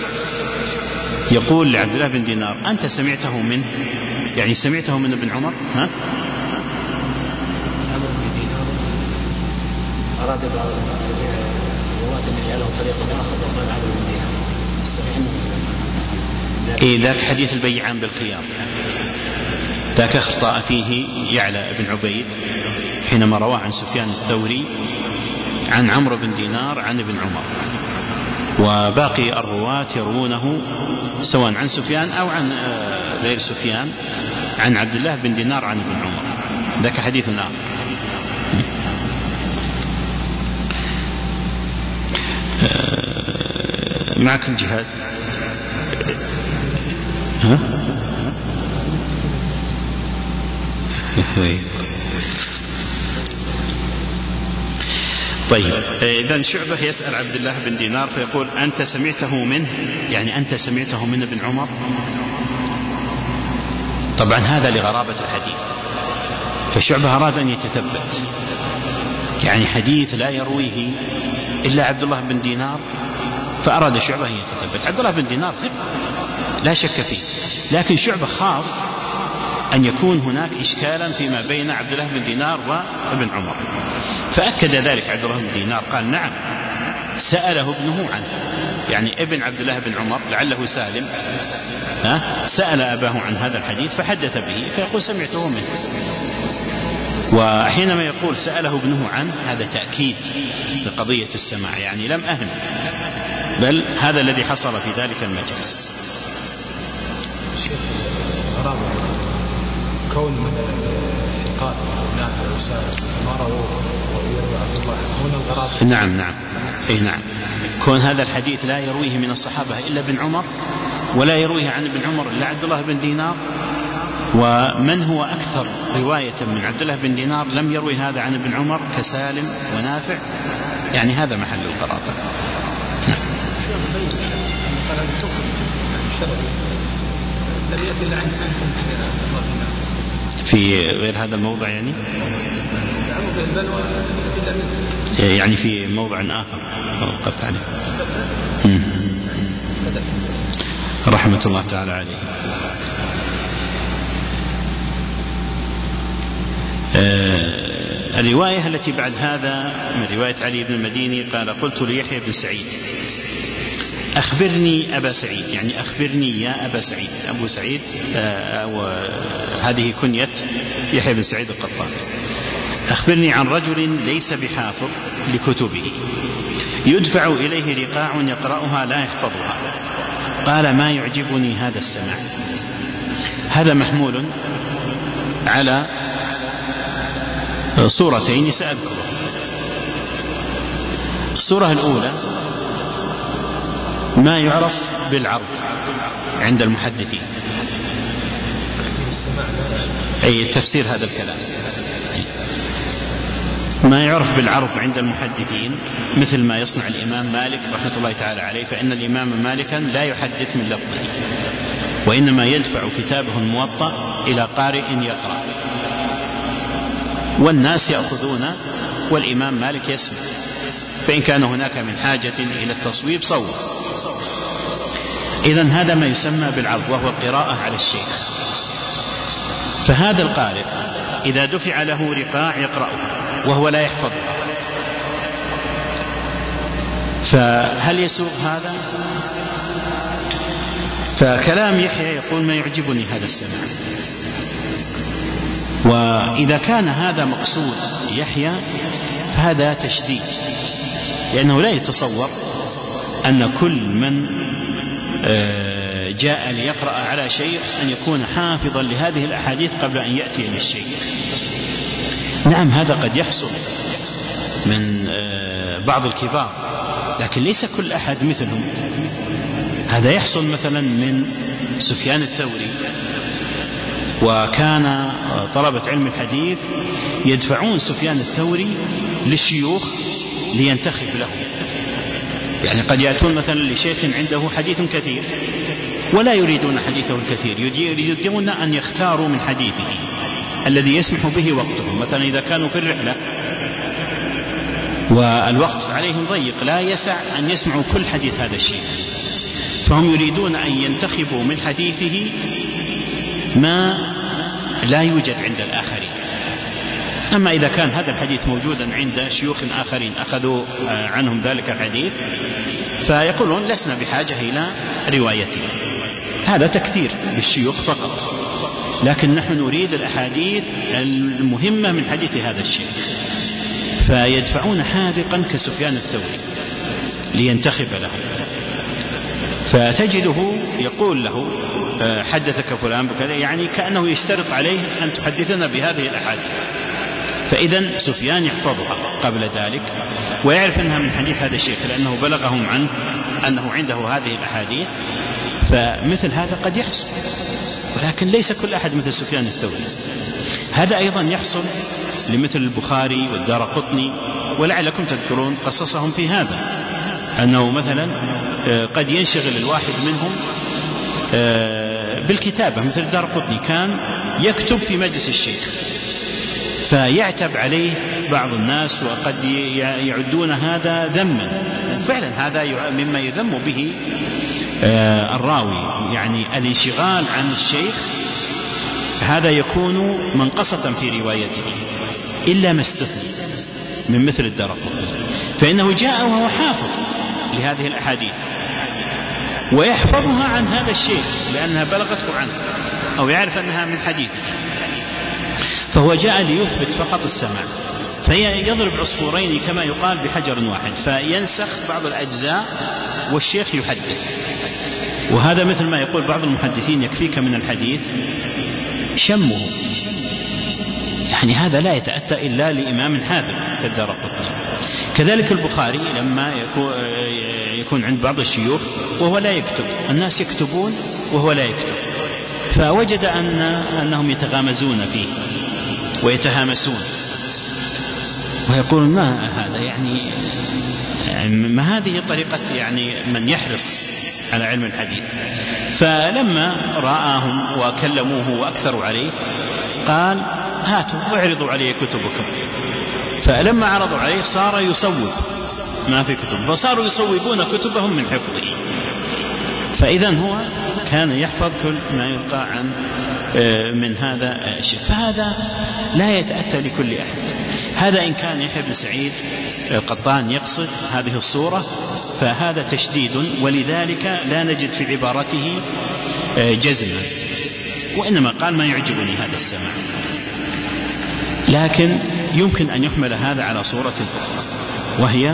S1: يقول لعبد الله بن دينار أنت سمعته منه، يعني سمعته من ابن عمر؟ ها؟
S3: أراد بعض الرواة أن يجعله طريقا آخر وقال عمرو بن دينار.
S1: إيه ذاك حديث البيعان بالخيار، ذاك أخطأ فيه يعلى بن عبيد حينما رواه عن سفيان الثوري عن عمرو بن دينار عن ابن عمر، وباقي الرواة يروونه سواء عن سفيان أو عن غير سفيان عن عبد الله بن دينار عن ابن عمر، ذاك حديث آخر. معك الجهاز؟ ها؟ طيب، إذن شعبة يسأل عبد الله بن دينار فيقول أنت سمعته منه، يعني أنت سمعته من ابن عمر؟ طبعا هذا لغرابة الحديث، فشعبة أراد أن يتثبت، يعني حديث لا يرويه إلا عبد الله بن دينار، فأراد شعبة أن يتثبت. عبد الله بن دينار ثقة لا شك فيه، لكن شعبة خاف أن يكون هناك إشكالا فيما بين عبد الله بن دينار وابن عمر، فأكد ذلك عبد الله بن دينار قال نعم سأله ابنه عنه، يعني ابن عبد الله بن عمر لعله سالم ها سأل أباه عن هذا الحديث فحدث به، فيقول سمعته منه. وحينما يقول سأله ابنه عنه هذا تأكيد لقضية السماع، يعني لم أهم، بل هذا الذي حصل في ذلك المجلس.
S4: كون من الثقات نافع وسائل ما رواه ويروي عبد الله هنا الغرابة.
S1: نعم نعم أي نعم، كون هذا الحديث لا يرويه من الصحابة إلا ابن عمر، ولا يرويه عن ابن عمر إلا عبد الله بن دينار، ومن هو أكثر رواية من عبد الله بن دينار لم يروي هذا عن ابن عمر كسالم ونافع، يعني هذا محل الغرابة. في غير هذا الموضع يعني يعني في موضع آخر وقفت عليه رحمة الله تعالى عليه. الرواية التي بعد هذا من رواية علي بن المديني قال قلت ليحيى بن سعيد أخبرني أبا سعيد، يعني أخبرني يا أبا سعيد. أبو سعيد هذه كنية يحيى بن سعيد القطان. أخبرني عن رجل ليس بحافظ لكتبه يدفع إليه رقاع يقرأها لا يحفظها. قال ما يعجبني هذا السماع. هذا محمول على صورتين سأذكر. الصورة الأولى ما يعرف بالعرض عند المحدثين، أي تفسير هذا الكلام، ما يعرف بالعرض عند المحدثين مثل ما يصنع الإمام مالك رحمة الله تعالى عليه. فإن الإمام مالكا لا يحدث من لفظه، وإنما يدفع كتابه الموطأ إلى قارئ يقرأ، والناس يأخذون والإمام مالك يسمع، فإن كان هناك من حاجة إلى التصويب صوب. إذن هذا ما يسمى بالعرض، وهو القراءة على الشيخ. فهذا القارئ إذا دفع له رقاع يقرأها وهو لا يحفظها، فهل يسوغ هذا؟ فكلام يحيى يقول ما يعجبني هذا السماع. وإذا كان هذا مقصود يحيى فهذا تشديد، لأنه لا يتصور أن كل من جاء ليقرأ على شيخ أن يكون حافظا لهذه الأحاديث قبل أن يأتي إلى الشيخ. نعم هذا قد يحصل من بعض الكبار، لكن ليس كل أحد مثلهم. هذا يحصل مثلا من سفيان الثوري، وكان طلبة علم الحديث يدفعون سفيان الثوري للشيوخ لينتخب له. يعني قد يأتون مثلا لشيخ عنده حديث كثير ولا يريدون حديثه الكثير، يريدون أن يختاروا من حديثه الذي يسمح به وقتهم. مثلا إذا كانوا في الرحلة والوقت عليهم ضيق لا يسع أن يسمعوا كل حديث هذا الشيخ، فهم يريدون أن ينتخبوا من حديثه ما لا يوجد عند الآخرين. أما إذا كان هذا الحديث موجودا عند شيوخ آخرين أخذوا عنهم ذلك الحديث فيقولون لسنا بحاجة إلى روايته. هذا تكثير بالشيوخ فقط، لكن نحن نريد الأحاديث المهمة من حديث هذا الشيخ، فيدفعون حاذقا كسفيان الثوري لينتخب له. فتجده يقول له حدثك فلان بكذا، يعني كأنه يشترط عليه أن تحدثنا بهذه الأحاديث. فإذا سفيان يحفظها قبل ذلك ويعرف أنها من حديث هذا الشيخ لأنه بلغهم عنه أنه عنده هذه الأحاديث. فمثل هذا قد يحصل، ولكن ليس كل أحد مثل سفيان الثوري. هذا أيضا يحصل لمثل البخاري والدارقطني، ولعلكم تذكرون قصصهم في هذا، أنه مثلا قد ينشغل الواحد منهم بالكتابة. مثل الدارقطني كان يكتب في مجلس الشيخ فيعتب عليه بعض الناس وقد يعدون هذا ذما. فعلا هذا مما يذم به الراوي، يعني الانشغال عن الشيخ هذا يكون منقصة في روايته، إلا ما استثني من مثل الدارقطني، فإنه جاء وهو حافظ لهذه الأحاديث ويحفظها عن هذا الشيخ لأنها بلغته عنه أو يعرف أنها من حديثه، فهو جاء ليثبت فقط السماع، فيضرب عصفورين كما يقال بحجر واحد، فينسخ بعض الأجزاء والشيخ يحدث. وهذا مثل ما يقول بعض المحدثين يكفيك من الحديث شمه، يعني هذا لا يتأتى إلا لإمام حاذق كالدارقطني. كذلك البخاري لما يكون عند بعض الشيوخ وهو لا يكتب، الناس يكتبون وهو لا يكتب، فوجد أن أنهم يتغامزون فيه ويتهامسون ويقول ما هذا، يعني ما هذه طريقة يعني من يحرص على علم الحديث. فلما رآهم وكلموه وأكثروا عليه قال هاتوا واعرضوا علي كتبكم. فلما عرضوا عليه صار يصوب ما في كتب، فصاروا يصوبون كتبهم من حفظه. فإذا هو كان يحفظ كل ما يلقى عن من هذا الشيء، فهذا لا يتأتى لكل أحد. هذا إن كان يحيى بن سعيد القطان يقصد هذه الصورة فهذا تشديد، ولذلك لا نجد في عبارته جزما، وإنما قال ما يعجبني هذا السماع. لكن يمكن أن يحمل هذا على صورة أخرى، وهي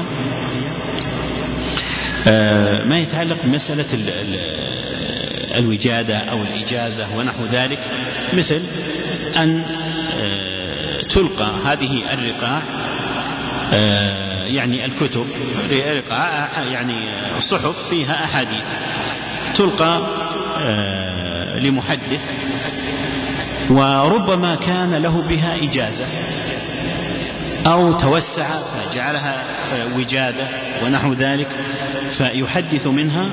S1: ما يتعلق بمسألة الوجادة أو الإجازة ونحو ذلك، مثل أن تلقى هذه الرقاع، يعني الكتب رقاع يعني الصحف فيها أحاديث، تلقى لمحدث وربما كان له بها إجازة أو توسع فجعلها وجادة ونحو ذلك فيحدث منها،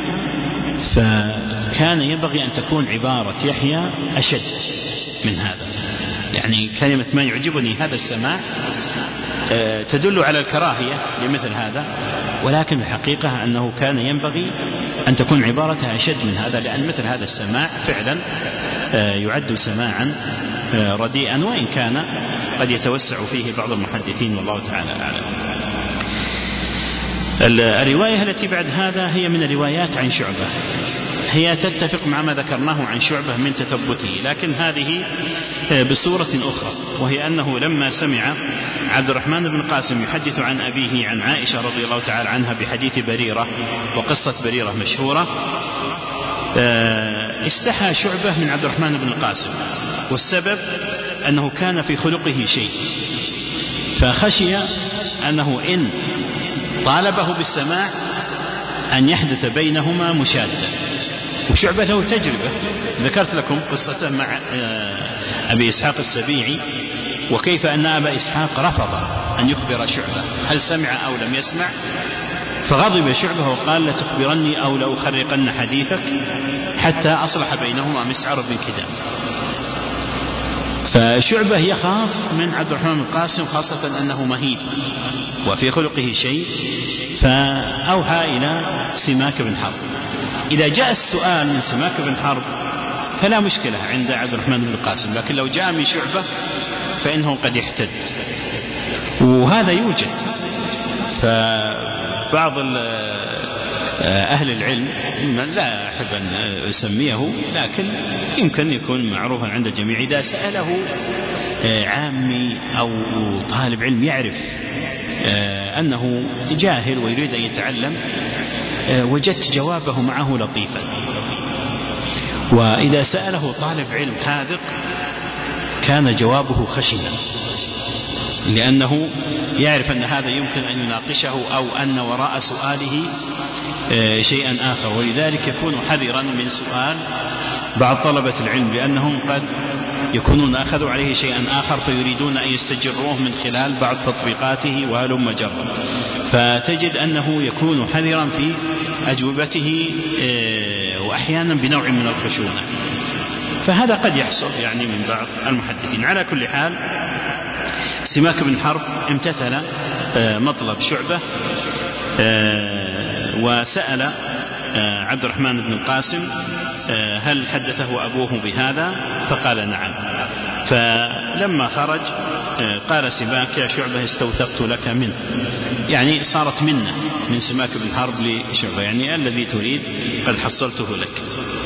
S1: فكان ينبغي أن تكون عبارة يحيى أشد من هذا. يعني كلمة ما يعجبني هذا السماع تدل على الكراهية لمثل هذا، ولكن الحقيقة أنه كان ينبغي أن تكون عبارتها أشد من هذا، لأن مثل هذا السماع فعلا يعد سماعا رديئا، وإن كان قد يتوسع فيه بعض المحدثين والله تعالى أعلم. الرواية التي بعد هذا هي من الروايات عن شعبة، هي تتفق مع ما ذكرناه عن شعبة من تثبته، لكن هذه بصورة أخرى، وهي أنه لما سمع عبد الرحمن بن القاسم يحدث عن أبيه عن عائشة رضي الله تعالى عنها بحديث بريرة، وقصة بريرة مشهورة، استحى شعبة من عبد الرحمن بن القاسم، والسبب أنه كان في خلقه شيء، فخشي أنه إن طالبه بالسماع أن يحدث بينهما مشادة. وشعبة له تجربة، ذكرت لكم قصته مع أبي إسحاق السبيعي، وكيف أن أبا إسحاق رفض أن يخبر شعبة هل سمع أو لم يسمع، فغضب شعبة وقال لتخبرني أو لأخرقن حديثك، حتى أصلح بينهما مسعر بن كدام. فشعبة يخاف من عبد الرحمن بن القاسم، خاصة أنه مهيب وفي خلقه شيء، فأوحى إلى سماك بن حرب. إذا جاء السؤال من سماك بن حرب فلا مشكلة عند عبد الرحمن بن القاسم، لكن لو جاء من شعبة فإنه قد يحتد، وهذا يوجد. فبعض أهل العلم لا أحب أن أسميه، لكن يمكن يكون معروفا عند الجميع، إذا سأله عامي أو طالب علم يعرف أنه جاهل ويريد أن يتعلم، وجدت جوابه معه لطيفا. وإذا سأله طالب علم حاذق كان جوابه خشنا، لأنه يعرف أن هذا يمكن أن يناقشه أو أن وراء سؤاله شيئا آخر، ولذلك يكون حذرا من سؤال بعض طلبة العلم، لأنهم قد يكونون أخذوا عليه شيئا آخر فيريدون أن يستجروه من خلال بعض تطبيقاته وهلم جرا، فتجد أنه يكون حذرا في أجوبته وأحيانا بنوع من الخشونة، فهذا قد يحصل يعني من بعض المحدثين. على كل حال سماك بن حرب امتثل مطلب شعبة وسأل عبد الرحمن بن القاسم هل حدثه أبوه بهذا، فقال نعم. فلما خرج قال سماك يا شعبة استوثقت لك منه، يعني صارت منه من سماك بن حرب لشعبة، يعني الذي تريد قد حصلته لك.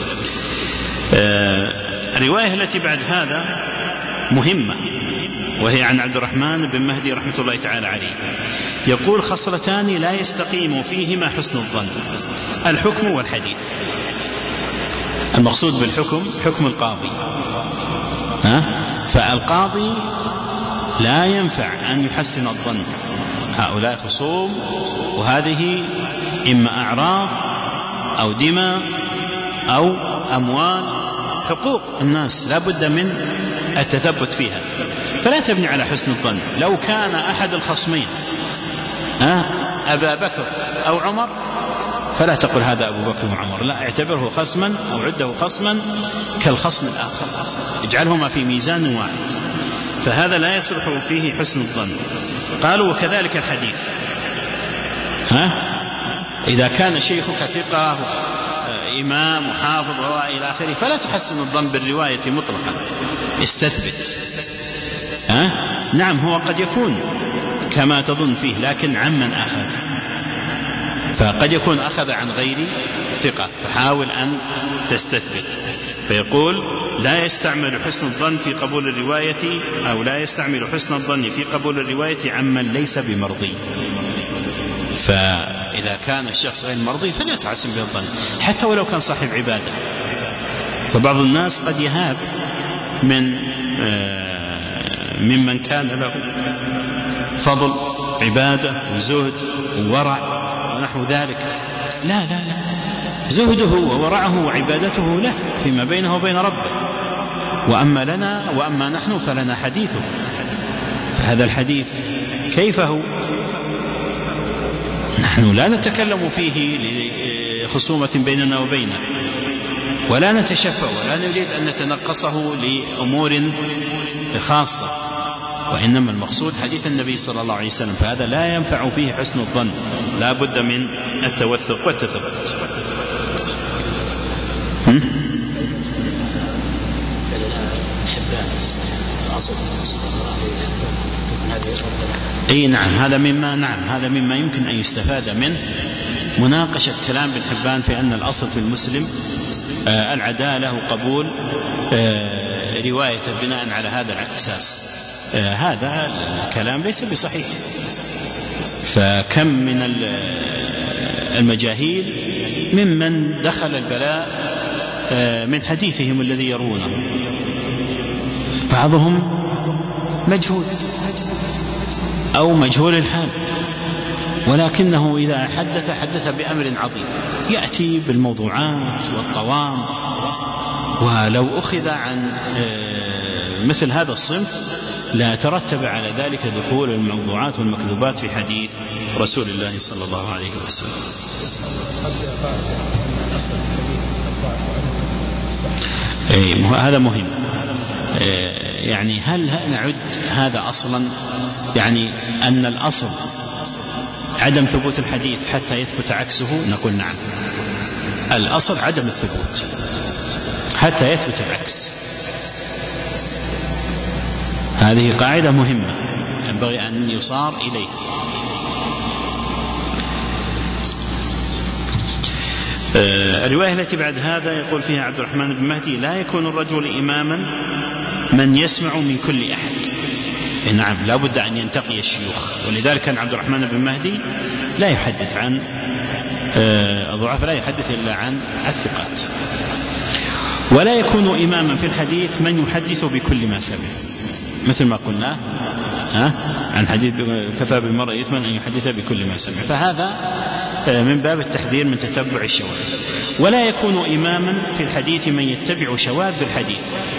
S1: الرواية التي بعد هذا مهمة، وهي عن عبد الرحمن بن مهدي رحمة الله تعالى عليه، يقول خصلتان لا يستقيم فيهما حسن الظن: الحكم والحديث. المقصود بالحكم حكم القاضي، ها؟ فالقاضي لا ينفع أن يحسن الظن، هؤلاء خصوم، وهذه إما أعراض أو دماء أو أموال، حقوق الناس لا بد من التثبت فيها، فلا تبني على حسن الظن. لو كان أحد الخصمين أه أبا بكر أو عمر فلا تقل هذا أبو بكر وعمر، لا، اعتبره خصما أو عده خصما كالخصم الآخر، اجعلهما في ميزان واحد، فهذا لا يصلح فيه حسن الظن. قالوا وكذلك الحديث، ها إذا كان شيخك ثقة إمام وحافظ وإلى آخره فلا تحسن الظن بالرواية مطلقا، استثبت. ها؟ نعم هو قد يكون كما تظن فيه لكن عمن أخذ، فقد يكون أخذ عن غير ثقة، فحاول أن تستثبت. فيقول لا يستعمل حسن الظن في قبول الرواية، أو لا يستعمل حسن الظن في قبول الرواية عمن ليس بمرضي. فإذا كان الشخص غير مرضي فلا يتحسن به الظن حتى ولو كان صاحب عبادة. فبعض الناس قد يهاب من ممن كان له فضل عبادة وزهد وورع ونحو ذلك، لا لا لا، زهده وورعه وعبادته له فيما بينه وبين ربه، وأما لنا وأما نحن فلنا حديثه. فهذا الحديث كيف هو؟ نحن لا نتكلم فيه لخصومة بيننا وبينه، ولا نتشفى ولا نريد أن نتنقصه لأمور خاصة، وإنما المقصود حديث النبي صلى الله عليه وسلم، فهذا لا ينفع فيه حسن الظن، لا بد من التوثق والتثبت. اي نعم، هذا مما نعم هذا مما يمكن ان يستفاد منه مناقشة كلام ابن حبان في ان الاصل في المسلم آه العدالة وقبول آه رواية بناء على هذا الاساس. آه هذا الكلام ليس بصحيح، فكم من المجاهيل ممن دخل البلاء آه من حديثهم الذي يروونه، بعضهم مجهول أو مجهول الحال، ولكنه إذا حدث حدث بأمر عظيم يأتي بالموضوعات والطوام، ولو أخذ عن مثل هذا الصنف لا ترتب على ذلك دخول الموضوعات والمكذوبات في حديث رسول الله صلى الله عليه وسلم. أي هذا مهم. يعني هل نعد هذا أصلا، يعني أن الأصل عدم ثبوت الحديث حتى يثبت عكسه؟ نقول نعم، الأصل عدم الثبوت حتى يثبت العكس. هذه قاعدة مهمة ينبغي أن يصار إليها. الرواية التي بعد هذا يقول فيها عبد الرحمن بن مهدي: لا يكون الرجل إماما من يسمع من كل أحد. نعم، لا بد أن ينتقي الشيوخ، ولذلك كان عبد الرحمن بن مهدي لا يحدث عن الضعاف، لا يحدث إلا عن الثقات. ولا يكون إماما في الحديث من يحدث بكل ما سمع، مثل ما قلنا ها عن حديث كفى بالمرء إثما أن يحدث بكل ما سمع، فهذا من باب التحذير من تتبع الشواذ. ولا يكون إماما في الحديث من يتبع شواذ الحديث،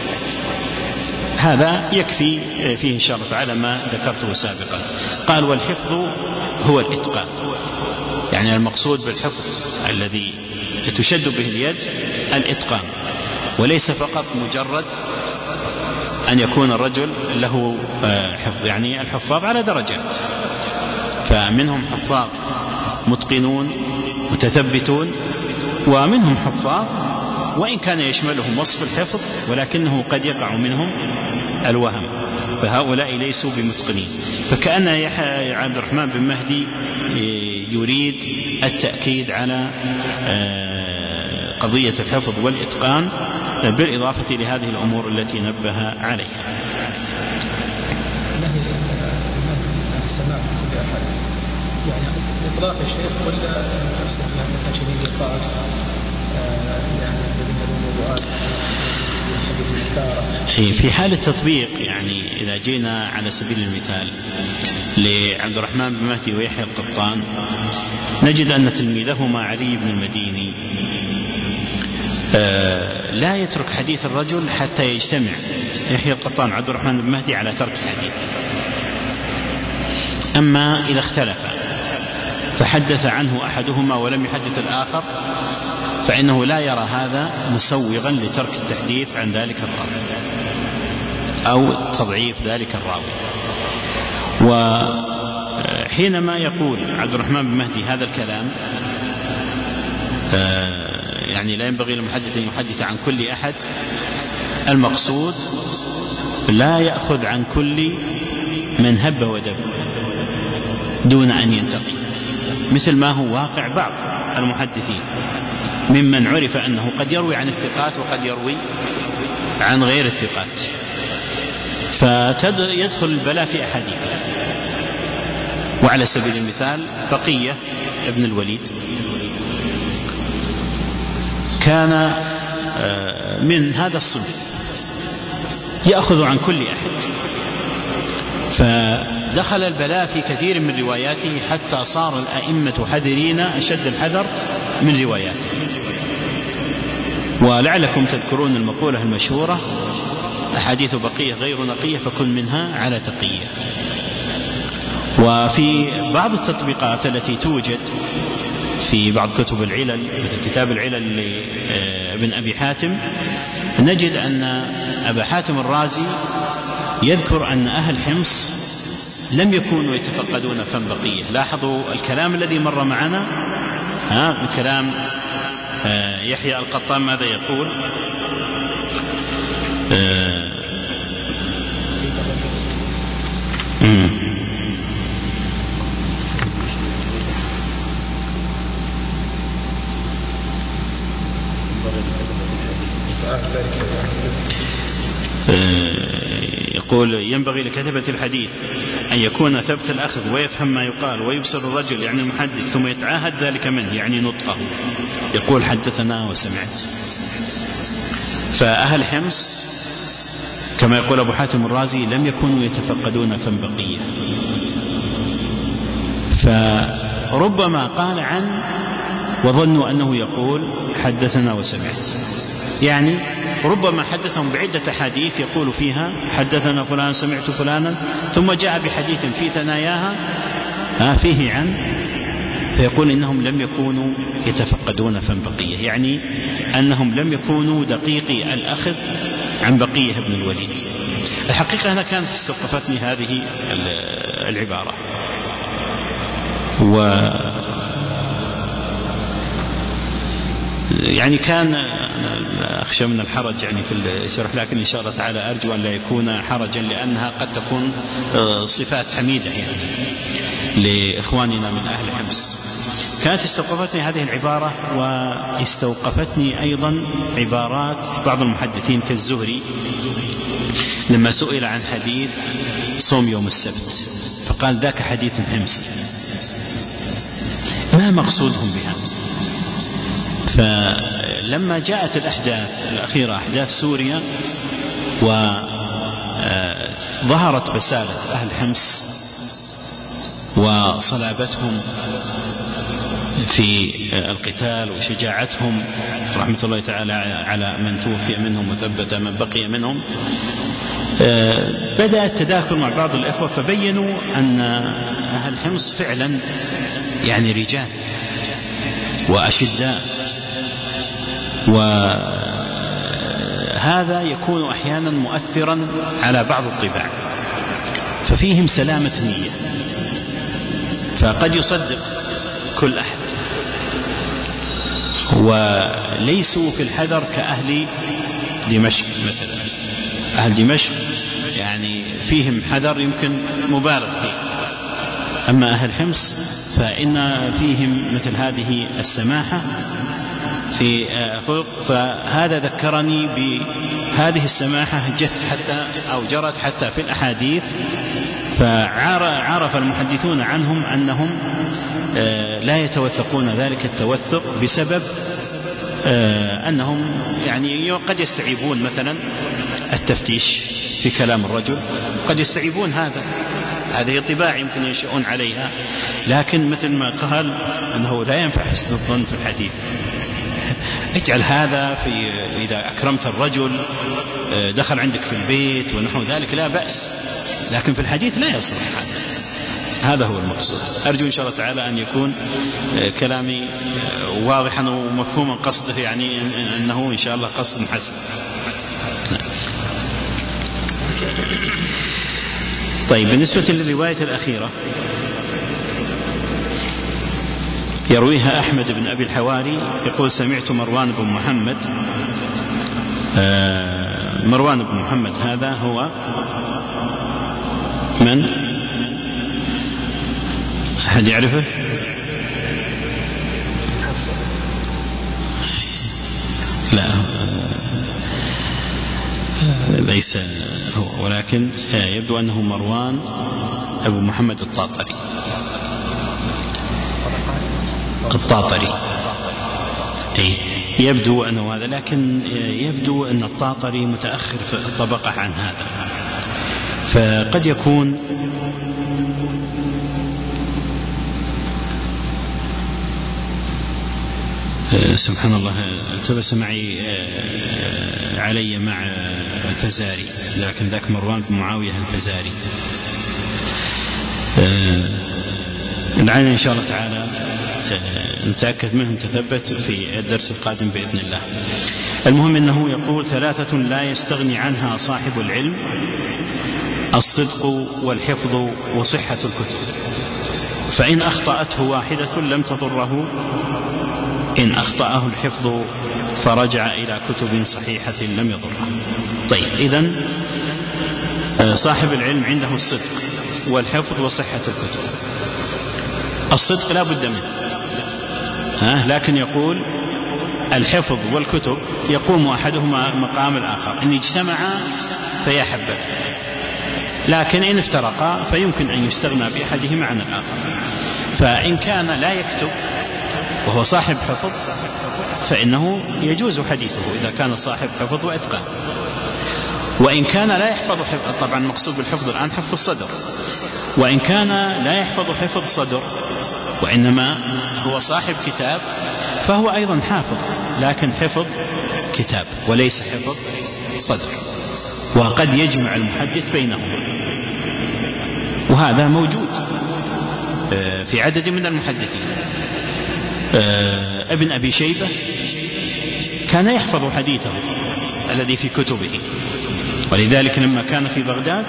S1: هذا يكفي فيه إن شاء الله تعالى ما ذكرته سابقا. قال: والحفظ هو الإتقان، يعني المقصود بالحفظ الذي تشد به اليد الإتقان، وليس فقط مجرد أن يكون الرجل له حفظ. يعني الحفاظ على درجات، فمنهم حفاظ متقنون متثبتون، ومنهم حفاظ وإن كان يشملهم وصف الحفظ ولكنه قد يقع منهم الوهم، فهؤلاء ليسوا بمتقنين. فكأن يحيى عبد الرحمن بن مهدي يريد التأكيد على قضية الحفظ والإتقان بالإضافة لهذه الأمور التي نبه عليها.
S3: السماع من كل أحد، يعني إطلاق الشيخ ولا نفس ما شديد القاعد يعني الذين يروون
S1: في حال التطبيق. يعني إذا جينا على سبيل المثال لعبد الرحمن بن مهدي ويحيى القطان، نجد أن تلميذهما علي بن المديني لا يترك حديث الرجل حتى يجتمع يحيى القطان عبد الرحمن بن مهدي على ترك الحديث. أما إذا اختلف فحدث عنه أحدهما ولم يحدث الآخر فإنه لا يرى هذا مسوغا لترك التحديث عن ذلك الراوي أو تضعيف ذلك الراوي. وحينما يقول عبد الرحمن بن مهدي هذا الكلام يعني لا ينبغي للمحدث أن يحدث عن كل أحد، المقصود لا يأخذ عن كل من هب ودب دون أن ينتقي، مثل ما هو واقع بعض المحدثين ممن عرف أنه قد يروي عن الثقات وقد يروي عن غير الثقات، فيدخل البلاء في أحاديثه. وعلى سبيل المثال بقية ابن الوليد كان من هذا الصنف يأخذ عن كل أحد، فدخل البلاء في كثير من رواياته حتى صار الأئمة حذرين أشد الحذر من رواياته. ولعلكم تذكرون المقولة المشهورة: أحاديث بقية غير نقية فكن منها على تقية. وفي بعض التطبيقات التي توجد في بعض كتب العلل مثل كتاب العلل لابن أبي حاتم نجد أن أبا حاتم الرازي يذكر أن أهل حمص لم يكونوا يتفقدون فم بقية. لاحظوا الكلام الذي مر معنا ها من كلام يحيى القطان ماذا يقول؟ يقول: ينبغي لكتبة الحديث أن يكون ثبت الأخذ ويفهم ما يقال ويبصر الرجل يعني المحدث ثم يتعاهد ذلك منه يعني نطقه، يقول حدثنا وسمعت. فأهل حمص كما يقول أبو حاتم الرازي لم يكونوا يتفقدون فم بقية، فربما قال عن وظنوا أنه يقول حدثنا وسمعت، يعني ربما حدثهم بعدة حديث يقول فيها حدثنا فلان سمعت فلانا، ثم جاء بحديث في ثناياها فيه عن، فيقول إنهم لم يكونوا يتفقدون فم بقية، يعني أنهم لم يكونوا دقيقي الأخذ عن بقية بن الوليد. الحقيقة أنا كانت استوقفتني هذه العبارة، و يعني كان أخشى من الحرج يعني في الشرح، لكن إن شاء الله تعالى أرجو أن لا يكون حرجا، لأنها قد تكون صفات حميدة يعني لإخواننا من أهل حمص. كانت استوقفتني هذه العبارة، واستوقفتني أيضا عبارات بعض المحدثين كالزهري لما سئل عن حديث صوم يوم السبت فقال ذاك حديث حمصي. ما مقصودهم بها؟ فلما جاءت الأحداث الأخيرة أحداث سوريا وظهرت بسالة أهل حمص وصلابتهم في القتال وشجاعتهم رحمة الله تعالى على من توفي منهم وثبت من بقي منهم، بدأ التداخل مع بعض الإخوة فبينوا أن أهل حمص فعلا يعني رجال وأشداء، وهذا يكون أحيانا مؤثرا على بعض الطباع، ففيهم سلامة نية، فقد يصدق كل أحد، وليسوا في الحذر كأهل دمشق مثلا. أهل دمشق يعني فيهم حذر يمكن مبالغ فيه، أما أهل حمص فإن فيهم مثل هذه السماحة في خلق. فهذا ذكرني بهذه السماحة جت حتى أو جرت حتى في الأحاديث، فعرف المحدثون عنهم أنهم لا يتوثقون ذلك التوثق بسبب أنهم يعني قد يستعيبون مثلا التفتيش في كلام الرجل، قد يستعيبون هذا، هذه طباع يمكن ينشؤون عليها، لكن مثل ما قال أنه لا ينفع حسن الظن في الحديث. اجعل هذا في إذا أكرمت الرجل دخل عندك في البيت ونحو ذلك لا بأس، لكن في الحديث لا يصلح هذا. هذا هو المقصود. أرجو إن شاء الله تعالى أن يكون كلامي واضحا ومفهوما قصده، يعني أنه إن شاء الله قصد حسن. طيب، بالنسبة للرواية الأخيرة يرويها أحمد بن أبي الحواري يقول: سمعت مروان بن محمد. آه مروان بن محمد هذا هو من؟ أحد يعرفه؟ لا، ليس هو، ولكن يبدو أنه مروان أبو محمد الطاطري. الطاطري أي يبدو أنه هذا، لكن يبدو أن الطاطري متأخر في الطبقة عن هذا، فقد يكون سبحان الله التبس معي علي مع الفزاري، لكن ذاك مروان بن معاوية الفزاري. الآن إن شاء الله تعالى نتأكد منه نتثبت في الدرس القادم بإذن الله. المهم أنه يقول: ثلاثة لا يستغني عنها صاحب العلم: الصدق والحفظ وصحة الكتب، فإن أخطأته واحدة لم تضره، إن أخطأه الحفظ فرجع إلى كتب صحيحة لم يضره. طيب، إذن صاحب العلم عنده الصدق والحفظ وصحة الكتب. الصدق لا بد منه، ها، لكن يقول الحفظ والكتب يقوم أحدهما مقام الآخر، إن اجتمعا فيا حبذا، لكن إن افترقا فيمكن أن يستغنى بأحدهما عن الآخر. فإن كان لا يكتب وهو صاحب حفظ فإنه يجوز حديثه إذا كان صاحب حفظ وإتقان. وإن كان لا يحفظ حفظ، طبعا المقصود بالحفظ الآن حفظ الصدر، وإن كان لا يحفظ حفظ صدر وإنما هو صاحب كتاب فهو أيضا حافظ، لكن حفظ كتاب وليس حفظ صدر، وقد يجمع المحدث بينهما، وهذا موجود في عدد من المحدثين. ابن أبي شيبة كان يحفظ حديثه الذي في كتبه، ولذلك لما كان في بغداد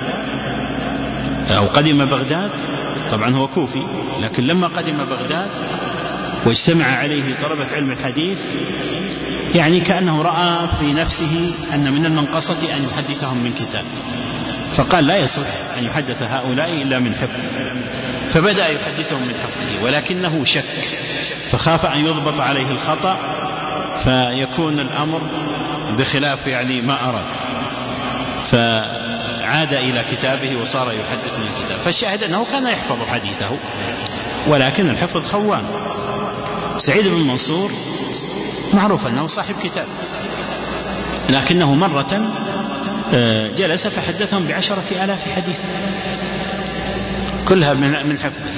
S1: أو قدم بغداد، طبعا هو كوفي، لكن لما قدم بغداد واجتمع عليه طلبة علم الحديث يعني كأنه رأى في نفسه أن من المنقصة أن يحدثهم من كتاب، فقال لا يصح أن يحدث هؤلاء إلا من حفظ، فبدأ يحدثهم من حفظه، ولكنه شك فخاف أن يضبط عليه الخطأ فيكون الأمر بخلاف يعني ما أراد، فعاد إلى كتابه وصار يحدث من الكتاب. فالشاهد أنه كان يحفظ حديثه ولكن الحفظ خوان. سعيد بن منصور معروف أنه صاحب كتاب، لكنه مرة جلس فحدثهم بعشرة آلاف حديث كلها من حفظه.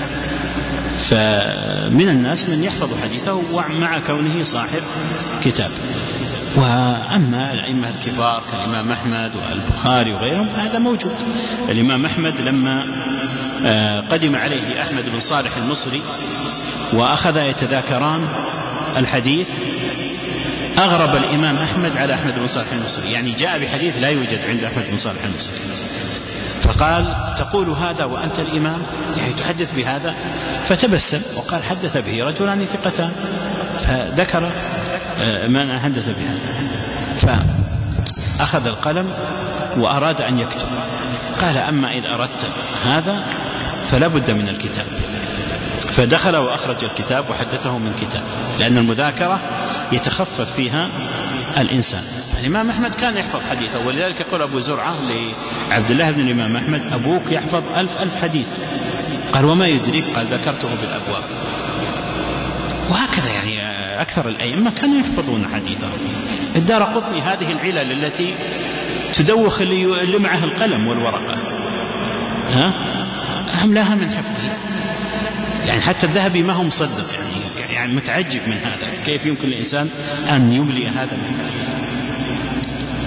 S1: فمن الناس من يحفظ حديثه ومع كونه صاحب كتاب. وأما الأئمة الكبار كالإمام أحمد والبخاري وغيرهم هذا موجود. الإمام أحمد لما قدم عليه أحمد بن صالح المصري وأخذ يتذاكران الحديث، أغرب الإمام أحمد على أحمد بن صالح المصري، يعني جاء بحديث لا يوجد عند أحمد بن صالح المصري، فقال تقول هذا وأنت الإمام، يعني تحدث بهذا؟ فتبسم وقال حدث به رجلان ثقتان، فذكر من حدث بهذا، فأخذ القلم وأراد أن يكتب، قال أما إذا أردت هذا فلا بد من الكتاب، فدخل وأخرج الكتاب وحدثه من كتاب، لأن المذاكرة يتخفف فيها الإنسان. الإمام أحمد كان يحفظ حديثه، ولذلك يقول أبو زرعة لعبد الله بن الإمام أحمد أبوك يحفظ ألف ألف حديث، قال وما يدريك؟ قال ذكرته بالأبواب. وهكذا يعني أكثر الأئمة كانوا يحفظون حديثه. الدارقطني هذه العلل التي تدوخ اللي معه القلم والورقة ها أملاها من حفظه، يعني حتى الذهبي ما هو مصدق، يعني, يعني متعجب من هذا، كيف يمكن الإنسان أن يملي هذا من حفظه.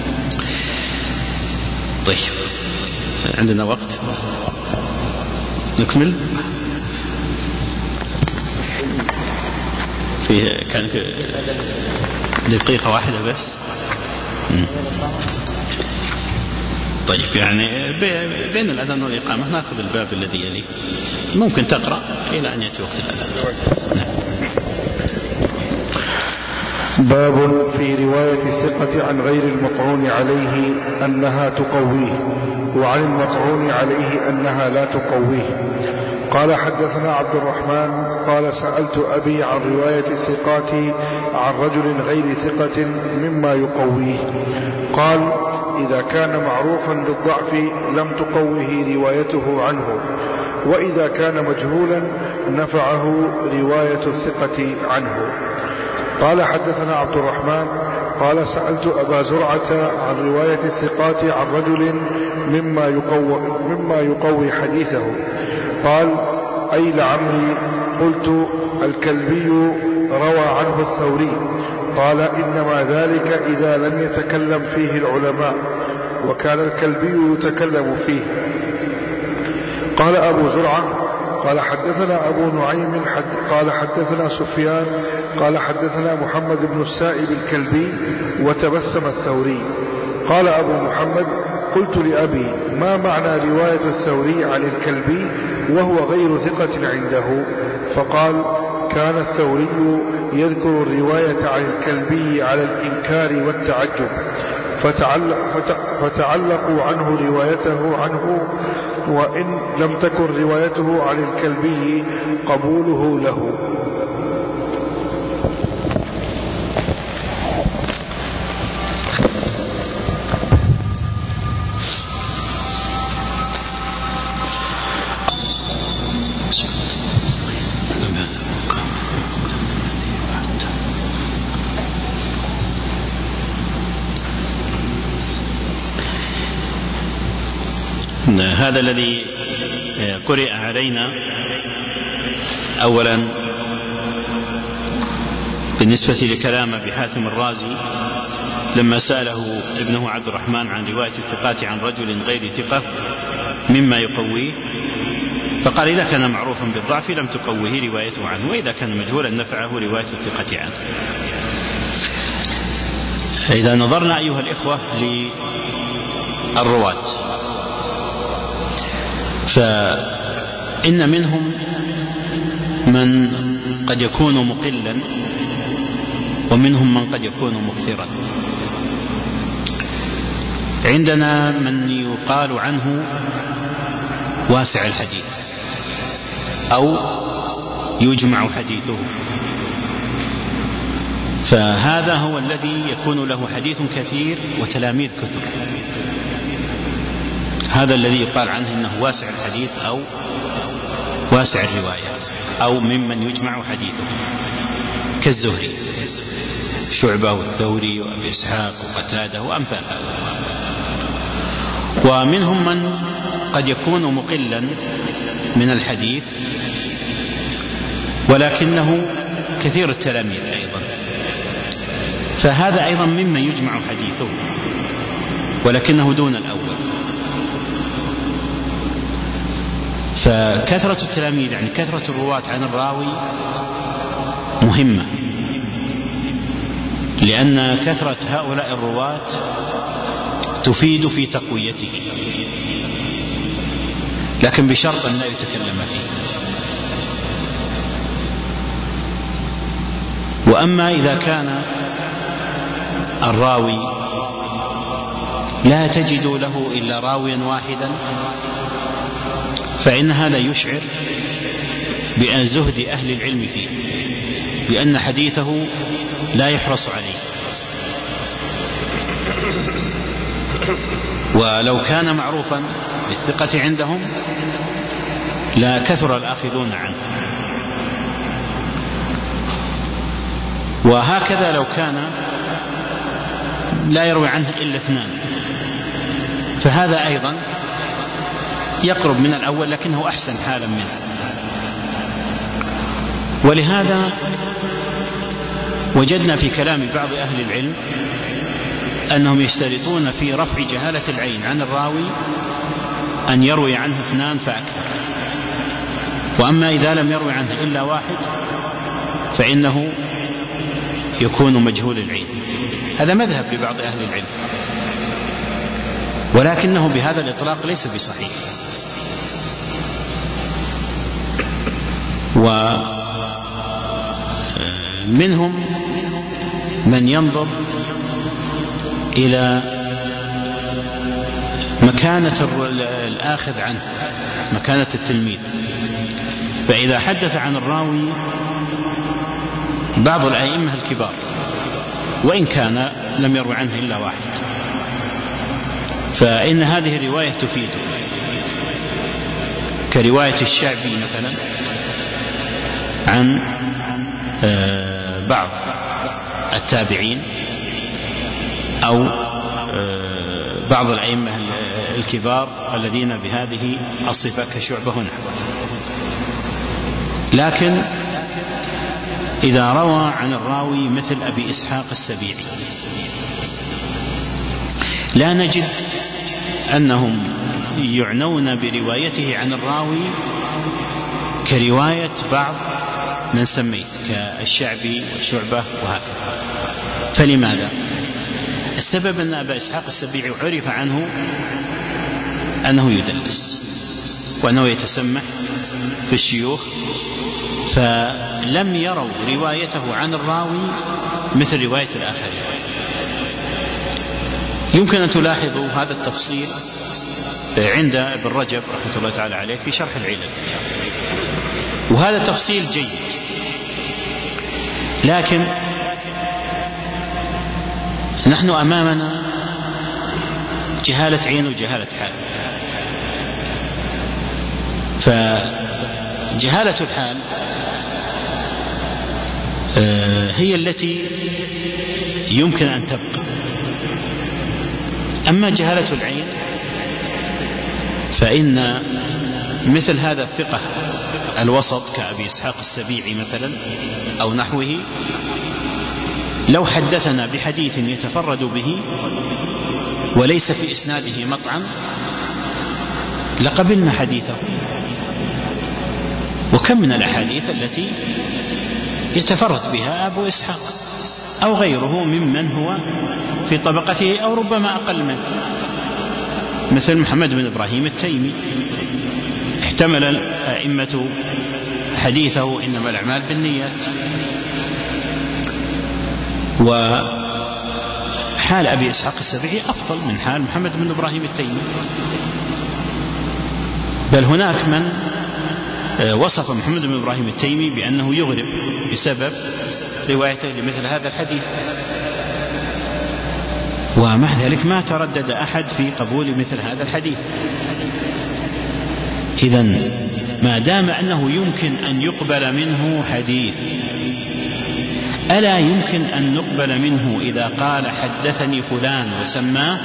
S1: طيب عندنا وقت؟ نكمل. في كان في دقيقة واحدة بس. م. طيب يعني بين الأذان والإقامة نأخذ الباب الذي يليه، ممكن تقرأ إلى أن يأتي وقت الأذان. نعم.
S2: باب في رواية الثقة عن غير المطعون عليه أنها تقويه، وعن المطعون عليه أنها لا تقويه. قال حدثنا عبد الرحمن قال سألت أبي عن رواية الثقات عن رجل غير ثقة مما يقويه. قال إذا كان معروفا بالضعف لم تقوه روايته عنه، وإذا كان مجهولا نفعه رواية الثقة عنه. قال حدثنا عبد الرحمن قال سألت أبا زرعة عن رواية الثقات عن رجل مما يقوي, مما يقوي حديثه. قال أي لعمري. قلت الكلبي روى عنه الثوري. قال إنما ذلك إذا لم يتكلم فيه العلماء، وكان الكلبي يتكلم فيه. قال أبو زرعة قال حدثنا أبو نعيم حد قال حدثنا سفيان قال حدثنا محمد بن السائب الكلبي وتبسم الثوري. قال أبو محمد قلت لأبي ما معنى رواية الثوري عن الكلبي وهو غير ثقة عنده؟ فقال كان الثوري يذكر الرواية عن الكلبي على الإنكار والتعجب، فتعلق فتعلقوا عنه روايته عنه، وإن لم تكن روايته عن الكلبي قبوله له.
S1: هذا الذي قرئ علينا أولا بالنسبة لكلام أبي حاتم الرازي لما سأله ابنه عبد الرحمن عن رواية الثقات عن رجل غير ثقة مما يقويه، فقال إذا كان معروفا بالضعف لم تقويه روايته عنه، وإذا كان مجهولا نفعه رواية الثقة عنه. إذا نظرنا أيها الإخوة للرواة فإن منهم من قد يكون مقلا ومنهم من قد يكون مكثرا. عندنا من يقال عنه واسع الحديث أو يجمع حديثه، فهذا هو الذي يكون له حديث كثير وتلاميذ كثر، هذا الذي يقال عنه إنه واسع الحديث أو واسع الروايات أو ممن يجمع حديثه، كالزهري شعبة والثوري وأبي إسحاق وقتادة وأمثال هذا. ومنهم من قد يكون مقلا من الحديث ولكنه كثير التلاميذ أيضا، فهذا أيضا ممن يجمع حديثه ولكنه دون الأول. فكثرة التلاميذ يعني كثرة الرواة عن الراوي مهمة، لأن كثرة هؤلاء الرواة تفيد في تقويته، لكن بشرط أن لا يتكلم فيه. وأما إذا كان الراوي لا تجد له إلا راويا واحدا فإن هذا يشعر بأن زهد أهل العلم فيه، بأن حديثه لا يحرص عليه. ولو كان معروفا بالثقة عندهم لا كثر الآخذون عنه. وهكذا لو كان لا يروي عنه إلا اثنان فهذا أيضا يقرب من الأول لكنه أحسن حالا منه. ولهذا وجدنا في كلام بعض أهل العلم أنهم يشترطون في رفع جهالة العين عن الراوي أن يروي عنه اثنان فأكثر، وأما إذا لم يروي عنه إلا واحد فإنه يكون مجهول العين. هذا مذهب لبعض أهل العلم، ولكنه بهذا الإطلاق ليس بصحيح. ومنهم من ينظر إلى مكانة الآخذ عنه، مكانة التلميذ، فإذا حدث عن الراوي بعض الأئمة الكبار وإن كان لم يروي عنه إلا واحد، فإن هذه الرواية تفيده، كرواية الشعبي مثلا عن بعض التابعين أو بعض الأئمة الكبار الذين بهذه الصفة كشعبة هنا. لكن إذا روى عن الراوي مثل أبي إسحاق السبيعي لا نجد أنهم يعنون بروايته عن الراوي كرواية بعض من سميت كالشعبي والشعبة وهكذا. فلماذا؟ السبب أن أبا إسحاق السبيعي عرف عنه أنه يدلس وأنه يتسمح في الشيوخ، فلم يروا روايته عن الراوي مثل رواية الآخرين. يمكن أن تلاحظوا هذا التفصيل عند ابن رجب رحمة الله تعالى عليه في شرح العلل، وهذا تفصيل جيد، لكن نحن أمامنا جهالة عين وجهالة حال. فجهالة الحال هي التي يمكن أن تبقى، أما جهالة العين فإن مثل هذا الثقة الوسط كأبي إسحاق السبيعي مثلا أو نحوه لو حدثنا بحديث يتفرد به وليس في إسناده مطعم لقبلنا حديثه. وكم من الأحاديث التي يتفرد بها أبو إسحاق أو غيره ممن هو في طبقته أو ربما أقل منه، مثل محمد بن إبراهيم التيمي احتمل الأئمة حديثه إنما الأعمال بالنيات. وحال أبي إسحاق السبيعي أفضل من حال محمد بن إبراهيم التيمي، بل هناك من وصف محمد بن إبراهيم التيمي بأنه يغرب بسبب روايته لمثل هذا الحديث، ومع ذلك ما تردد أحد في قبول مثل هذا الحديث. إذن ما دام أنه يمكن أن يقبل منه حديث، ألا يمكن أن نقبل منه إذا قال حدثني فلان وسماه،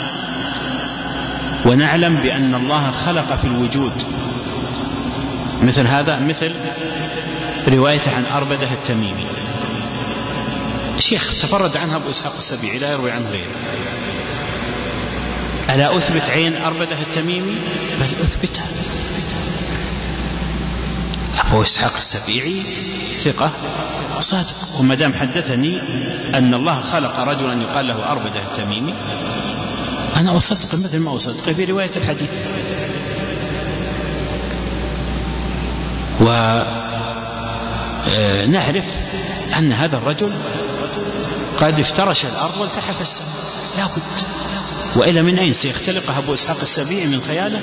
S1: ونعلم بأن الله خلق في الوجود مثل هذا، مثل روايته عن أربدة التميمي، شيخ تفرد عنها أبو إسحاق السبيعي لا يروي عنه غيره. ألا أثبت عين أربدة التميمي؟ بل أثبتها. أبو إسحاق السبيعي ثقة صادق، وما دام حدثني أن الله خلق رجلا يقال له أربدة التميمي أنا أصدق مثل ما أصدق في رواية الحديث. ونعرف أن هذا الرجل قد افترش الأرض والتحف السماء لا بد، وإلا من أين سيختلقها أبو إسحاق السبيعي من خياله؟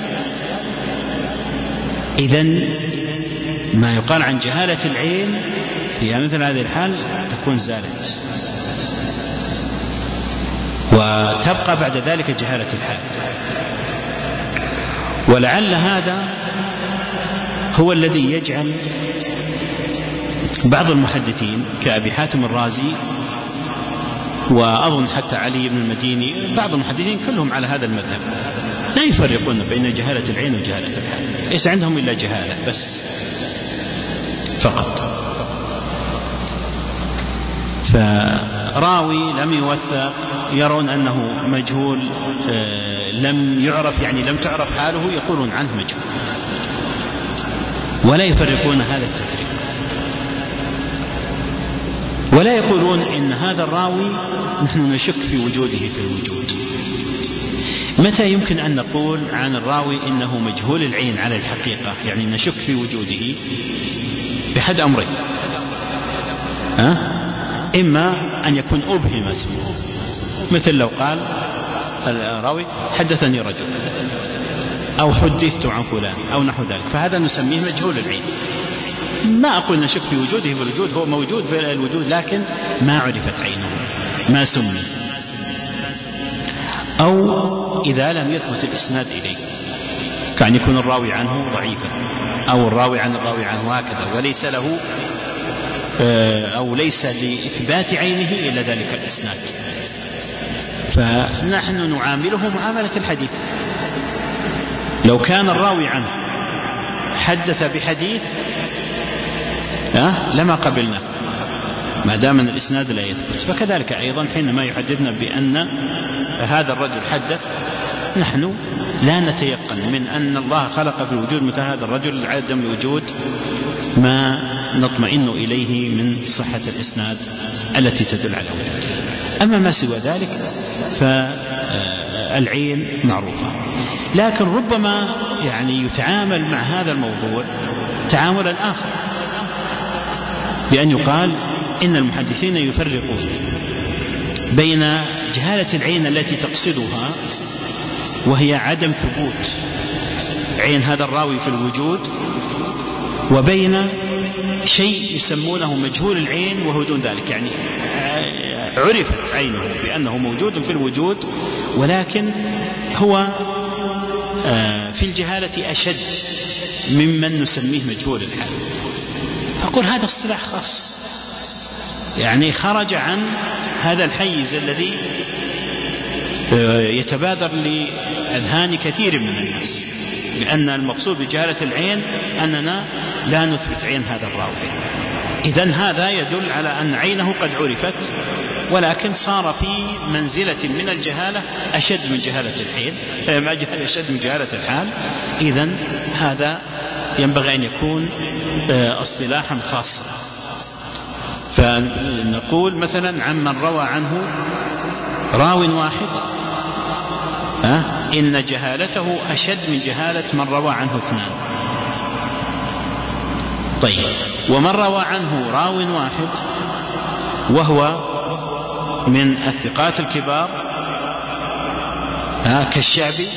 S1: إذن ما يقال عن جهالة العين في مثل هذه الحال تكون زالت، وتبقى بعد ذلك جهالة الحال. ولعل هذا هو الذي يجعل بعض المحدثين كأبي حاتم الرازي وأظن حتى علي بن المديني، بعض المحدثين كلهم على هذا المذهب، لا يفرقون بين جهالة العين وجهالة الحال، ليس عندهم إلا جهالة بس فقط. فراوي لم يوثق يرون أنه مجهول لم يعرف، يعني لم تعرف حاله، يقولون عنه مجهول. ولا يفرقون هذا التفريق، ولا يقولون إن هذا الراوي نحن نشك في وجوده في الوجود. متى يمكن أن نقول عن الراوي إنه مجهول العين على الحقيقة، يعني نشك في وجوده؟ بأحد أمرين: أه؟ إما أن يكون أبهم اسمه، مثل لو قال الراوي حدثني رجل أو حدثت عن فلان أو نحو ذلك، فهذا نسميه مجهول العين. ما أقول نشك في وجوده بالوجود، هو موجود في الوجود لكن ما عرفت عينه، ما سمي. أو إذا لم يثبت الإسناد إليه، كان يكون الراوي عنه ضعيفا أو الراوي عن الراوي عنه هكذا، وليس له أو ليس لإثبات عينه إلا ذلك الإسناد، فنحن نعامله معاملة الحديث. لو كان الراوي عنه حدث بحديث أه؟ لما قبلنا ما دام أن الإسناد لا يثبت. فكذلك أيضا حينما يحدثنا بأن هذا الرجل حدث، نحن لا نتيقن من أن الله خلق في الوجود مثل هذا الرجل عدم الوجود ما نطمئن إليه من صحة الإسناد التي تدل على وجوده. أما ما سوى ذلك فالعين معروفة، لكن ربما يعني يتعامل مع هذا الموضوع تعاملا آخر، بأن يقال إن المحدثين يفرقون بين جهالة العين التي تقصدها وهي عدم ثبوت عين هذا الراوي في الوجود، وبين شيء يسمونه مجهول العين وهو دون ذلك، يعني عرفت عينه بأنه موجود في الوجود ولكن هو في الجهالة أشد ممن نسميه مجهول الحال. أقول هذا اصطلاح خاص، يعني خرج عن هذا الحيز الذي يتبادر لأذهان كثير من الناس، لأن المقصود بجهالة العين أننا لا نثبت عين هذا الراوي. إذن هذا يدل على أن عينه قد عرفت، ولكن صار في منزلة من الجهالة أشد من جهالة الحين، أشد من جهالة الحال. إذن هذا ينبغي أن يكون اصطلاحا خاصا. فنقول مثلا عمن روى عنه راو واحد أه؟ إن جهالته أشد من جهالة من روى عنه اثنان. طيب، ومن روى عنه راو واحد وهو من الثقات الكبار أه؟ كالشعبي،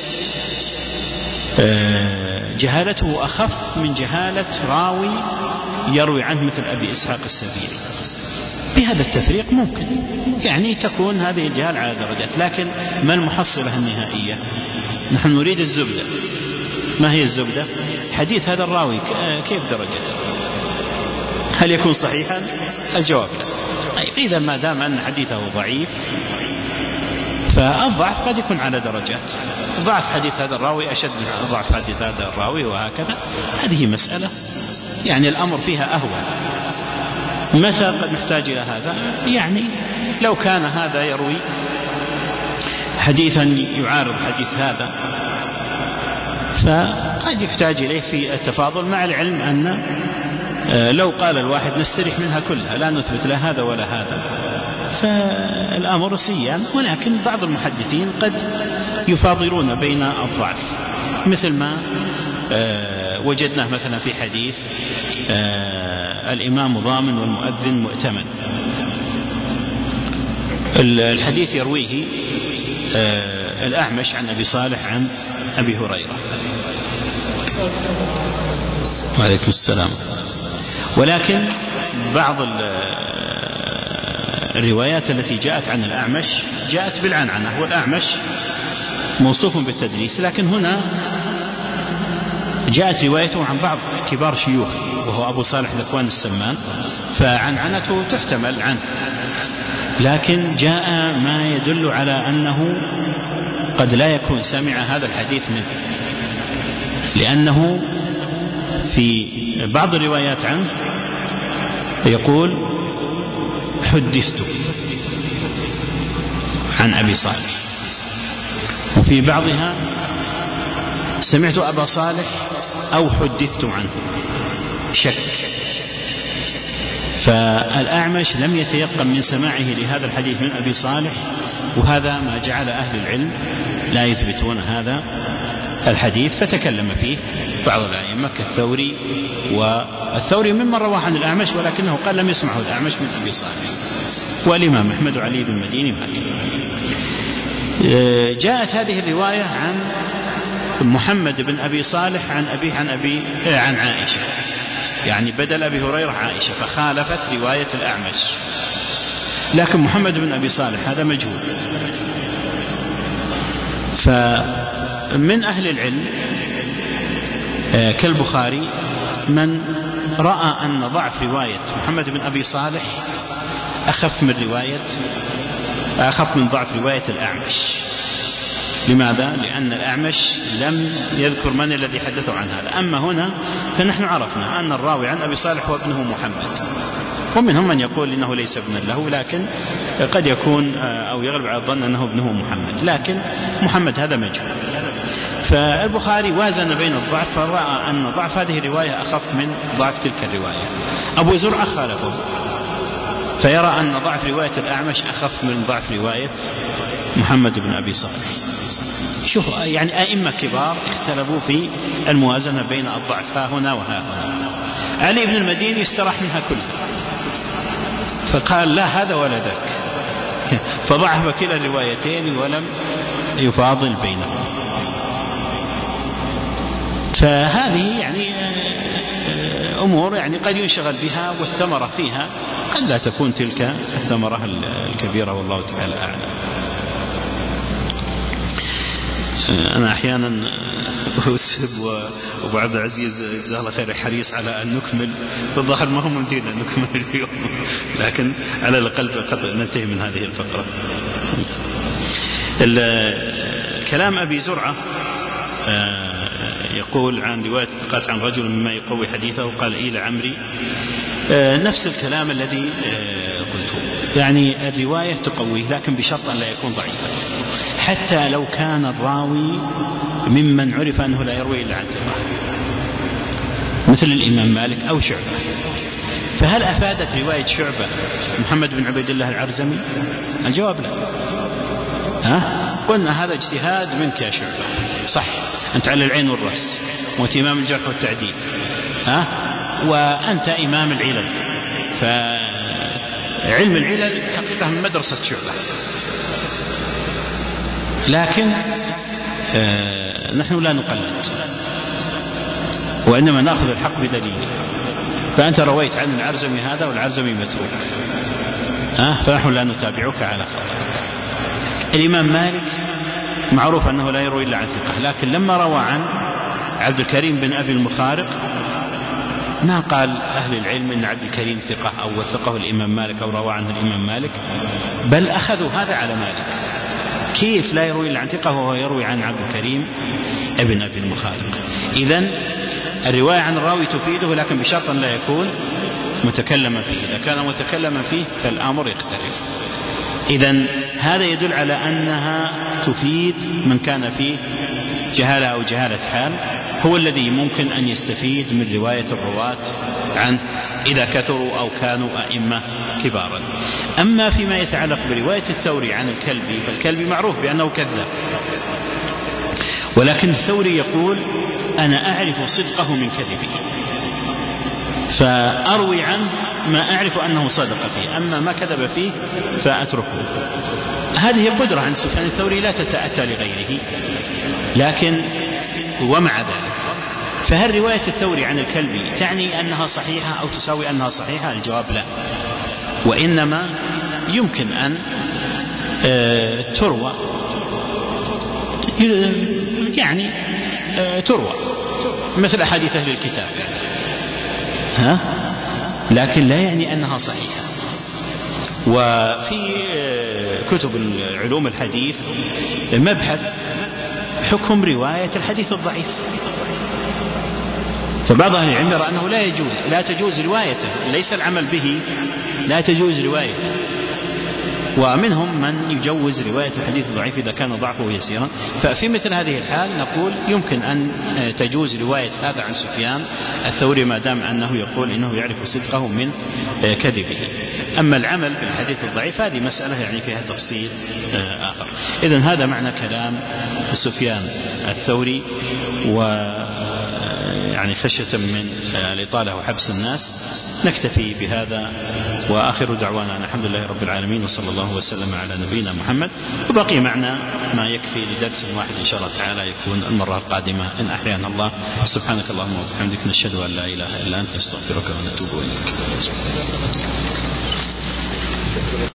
S1: أه جهالته أخف من جهالة راوي يروي عنه مثل أبي إسحاق السبيعي. بهذا التفريق ممكن يعني تكون هذه الجهالة على درجات، لكن ما المحصلة النهائية؟ نحن نريد الزبدة. ما هي الزبدة؟ حديث هذا الراوي كيف درجته؟ هل يكون صحيحا؟ الجواب لا. طيب، إذا ما دام أن حديثه ضعيف فالضعف قد يكون على درجات، ضعف حديث هذا الراوي أشد من ضعف حديث هذا الراوي وهكذا. هذه مسألة يعني الأمر فيها أهون. متى قد نحتاج إلى هذا؟ يعني لو كان هذا يروي حديثا يعارض حديث هذا فقد يحتاج إليه في التفاضل، مع العلم أن لو قال الواحد نستريح منها كلها لا نثبت لا هذا ولا هذا فالأمر سيان. ولكن بعض المحدثين قد يفاضلون بين الضعف، مثل ما وجدناه مثلا في حديث الإمام ضامن والمؤذن مؤتمن. الحديث يرويه الأعمش عن أبي صالح عن أبي هريرة وعليكم السلام. ولكن بعض الروايات التي جاءت عن الأعمش جاءت بالعنعنة، والأعمش موصوف بالتدليس، لكن هنا جاءت روايته عن بعض كبار شيوخه وهو أبو صالح ذكوان السمان، فعنعنته تحتمل عنه، لكن جاء ما يدل على أنه قد لا يكون سمع هذا الحديث منه، لأنه في بعض الروايات عنه يقول حدثت عن أبي صالح، وفي بعضها سمعت أبا صالح أو حدثت عنه. شك. فالأعمش لم يتيقن من سماعه لهذا الحديث من أبي صالح، وهذا ما جعل أهل العلم لا يثبتون هذا الحديث، فتكلم فيه بعض الأئمة كالثوري، والثوري ممن رواه عن الأعمش ولكنه قال لم يسمعه الأعمش من أبي صالح، والإمام أحمد وعلي بن المديني هكذا. جاءت هذه الرواية عن محمد بن أبي صالح عن أبي عن أبي عن عائشة، يعني بدل أبي هريرة عائشة، فخالفت رواية الأعمش. لكن محمد بن أبي صالح هذا مجهول. فمن أهل العلم كالبخاري من رأى أن ضعف رواية محمد بن أبي صالح أخف من رواية أخف من ضعف رواية الأعمش. لماذا؟ لأن الأعمش لم يذكر من الذي حدثه عن هذا. أما هنا فنحن عرفنا أن الراوي عن أبي صالح هو ابنه محمد، ومنهم من يقول إنه ليس ابنا له، لكن قد يكون أو يغلب على الظن أنه ابنه محمد، لكن محمد هذا مجهول. فالبخاري وازن بين الضعف، فرأى أن ضعف هذه الرواية أخف من ضعف تلك الرواية. أبو زرعة خالفه، فيرى أن ضعف رواية الأعمش أخف من ضعف رواية محمد بن أبي صالح. شوف يعني أئمة كبار اختلفوا في الموازنة بين الضعف ها هنا وها هنا. علي بن المديني استراح منها كلها، فقال لا هذا ولا ذاك، فضعف كلا الروايتين ولم يفاضل بينهم. فهذه يعني أمور يعني قد ينشغل بها، والثمرة فيها قد لا تكون تلك الثمرة الكبيرة، والله تعالى أعلم. أنا أحيانا أسهب وأبو عبد العزيز جزاه الله خير حريص على أن نكمل، بالظاهر ما هو ممدينا أن نكمل اليوم، لكن على الأقل قد ننتهي من هذه الفقرة. كلام أبي زرعة يقول عن رواية الثقات عن رجل مما يقوي حديثه، قال إلى عمري، نفس الكلام الذي قلته، يعني الرواية تقويه لكن بشرط أن لا يكون ضعيفا، حتى لو كان الراوي ممن عرف أنه لا يروي إلا عن ثقة مثل الإمام مالك أو شعبة. فهل أفادت رواية شعبة محمد بن عبيد الله العرزمي؟ الجواب لا. ها؟ قلنا هذا اجتهاد منك يا شعبة، صح، أنت على العين والرأس، وأنت إمام الجرح والتعديل، ها؟ وأنت إمام العلل، فعلم العلل حقيقة من مدرسة شعبة. لكن آه نحن لا نقلد، وإنما نأخذ الحق بدليله. فأنت رويت عن العرزمي هذا والعرزمي متروك، أه؟ فنحن لا نتابعك على خطأ. الإمام مالك معروف أنه لا يروي إلا عن ثقة، لكن لما روى عن عبد الكريم بن أبي المخارق ما قال أهل العلم أن عبد الكريم ثقة أو وثقه الإمام مالك أو روى عنه الإمام مالك، بل أخذوا هذا على مالك. كيف لا يروي إلا عن ثقة وهو يروي عن عبد الكريم ابن أبي المخارق؟ إذن الرواية عن الراوي تفيده، لكن بشرط أن لا يكون متكلما فيه. إذا كان متكلما فيه فالأمر يختلف. إذن هذا يدل على أنها تفيد من كان فيه جهالة أو جهالة حال، هو الذي ممكن أن يستفيد من رواية الرواة عنه إذا كثروا أو كانوا أئمة كبارا. أما فيما يتعلق برواية الثوري عن الكلبي، فالكلبي معروف بأنه كذاب، ولكن الثوري يقول أنا أعرف صدقه من كذبه، فأروي عنه ما أعرف أنه صدق فيه، أما ما كذب فيه فأتركه. هذه قدرة عن سفيان الثوري لا تتأتى لغيره. لكن ومع ذلك فهل رواية الثوري عن الكلبي تعني أنها صحيحة أو تساوي أنها صحيحة؟ الجواب لا، وإنما يمكن أن تروى، يعني تروى مثل أحاديث أهل الكتاب، ها؟ لكن لا يعني أنها صحيحة. وفي كتب علوم الحديث مبحث حكم رواية الحديث الضعيف، فبعض أهل العلم يرى أنه لا يجوز لا تجوز روايته، ليس العمل به، لا تجوز روايته. ومنهم من يجوز رواية الحديث الضعيف إذا كان ضعفه يسيرا. ففي مثل هذه الحال نقول يمكن أن تجوز رواية هذا عن سفيان الثوري ما دام أنه يقول إنه يعرف صدقه من كذبه. أما العمل بالحديث الضعيف هذه مسألة يعني فيها تفصيل آخر. إذن هذا معنى كلام سفيان الثوري، و يعني خشية من الإطالة وحبس الناس نكتفي بهذا، وآخر دعوانا الحمد لله رب العالمين، وصلى الله وسلم على نبينا محمد. وبقي معنا ما يكفي لدرس واحد إن شاء الله تعالى يكون المرة القادمة إن أحيانا الله. سبحانك اللهم وبحمدك نشهد أن لا إله إلا أنت، استغفرك ونتوب إليك.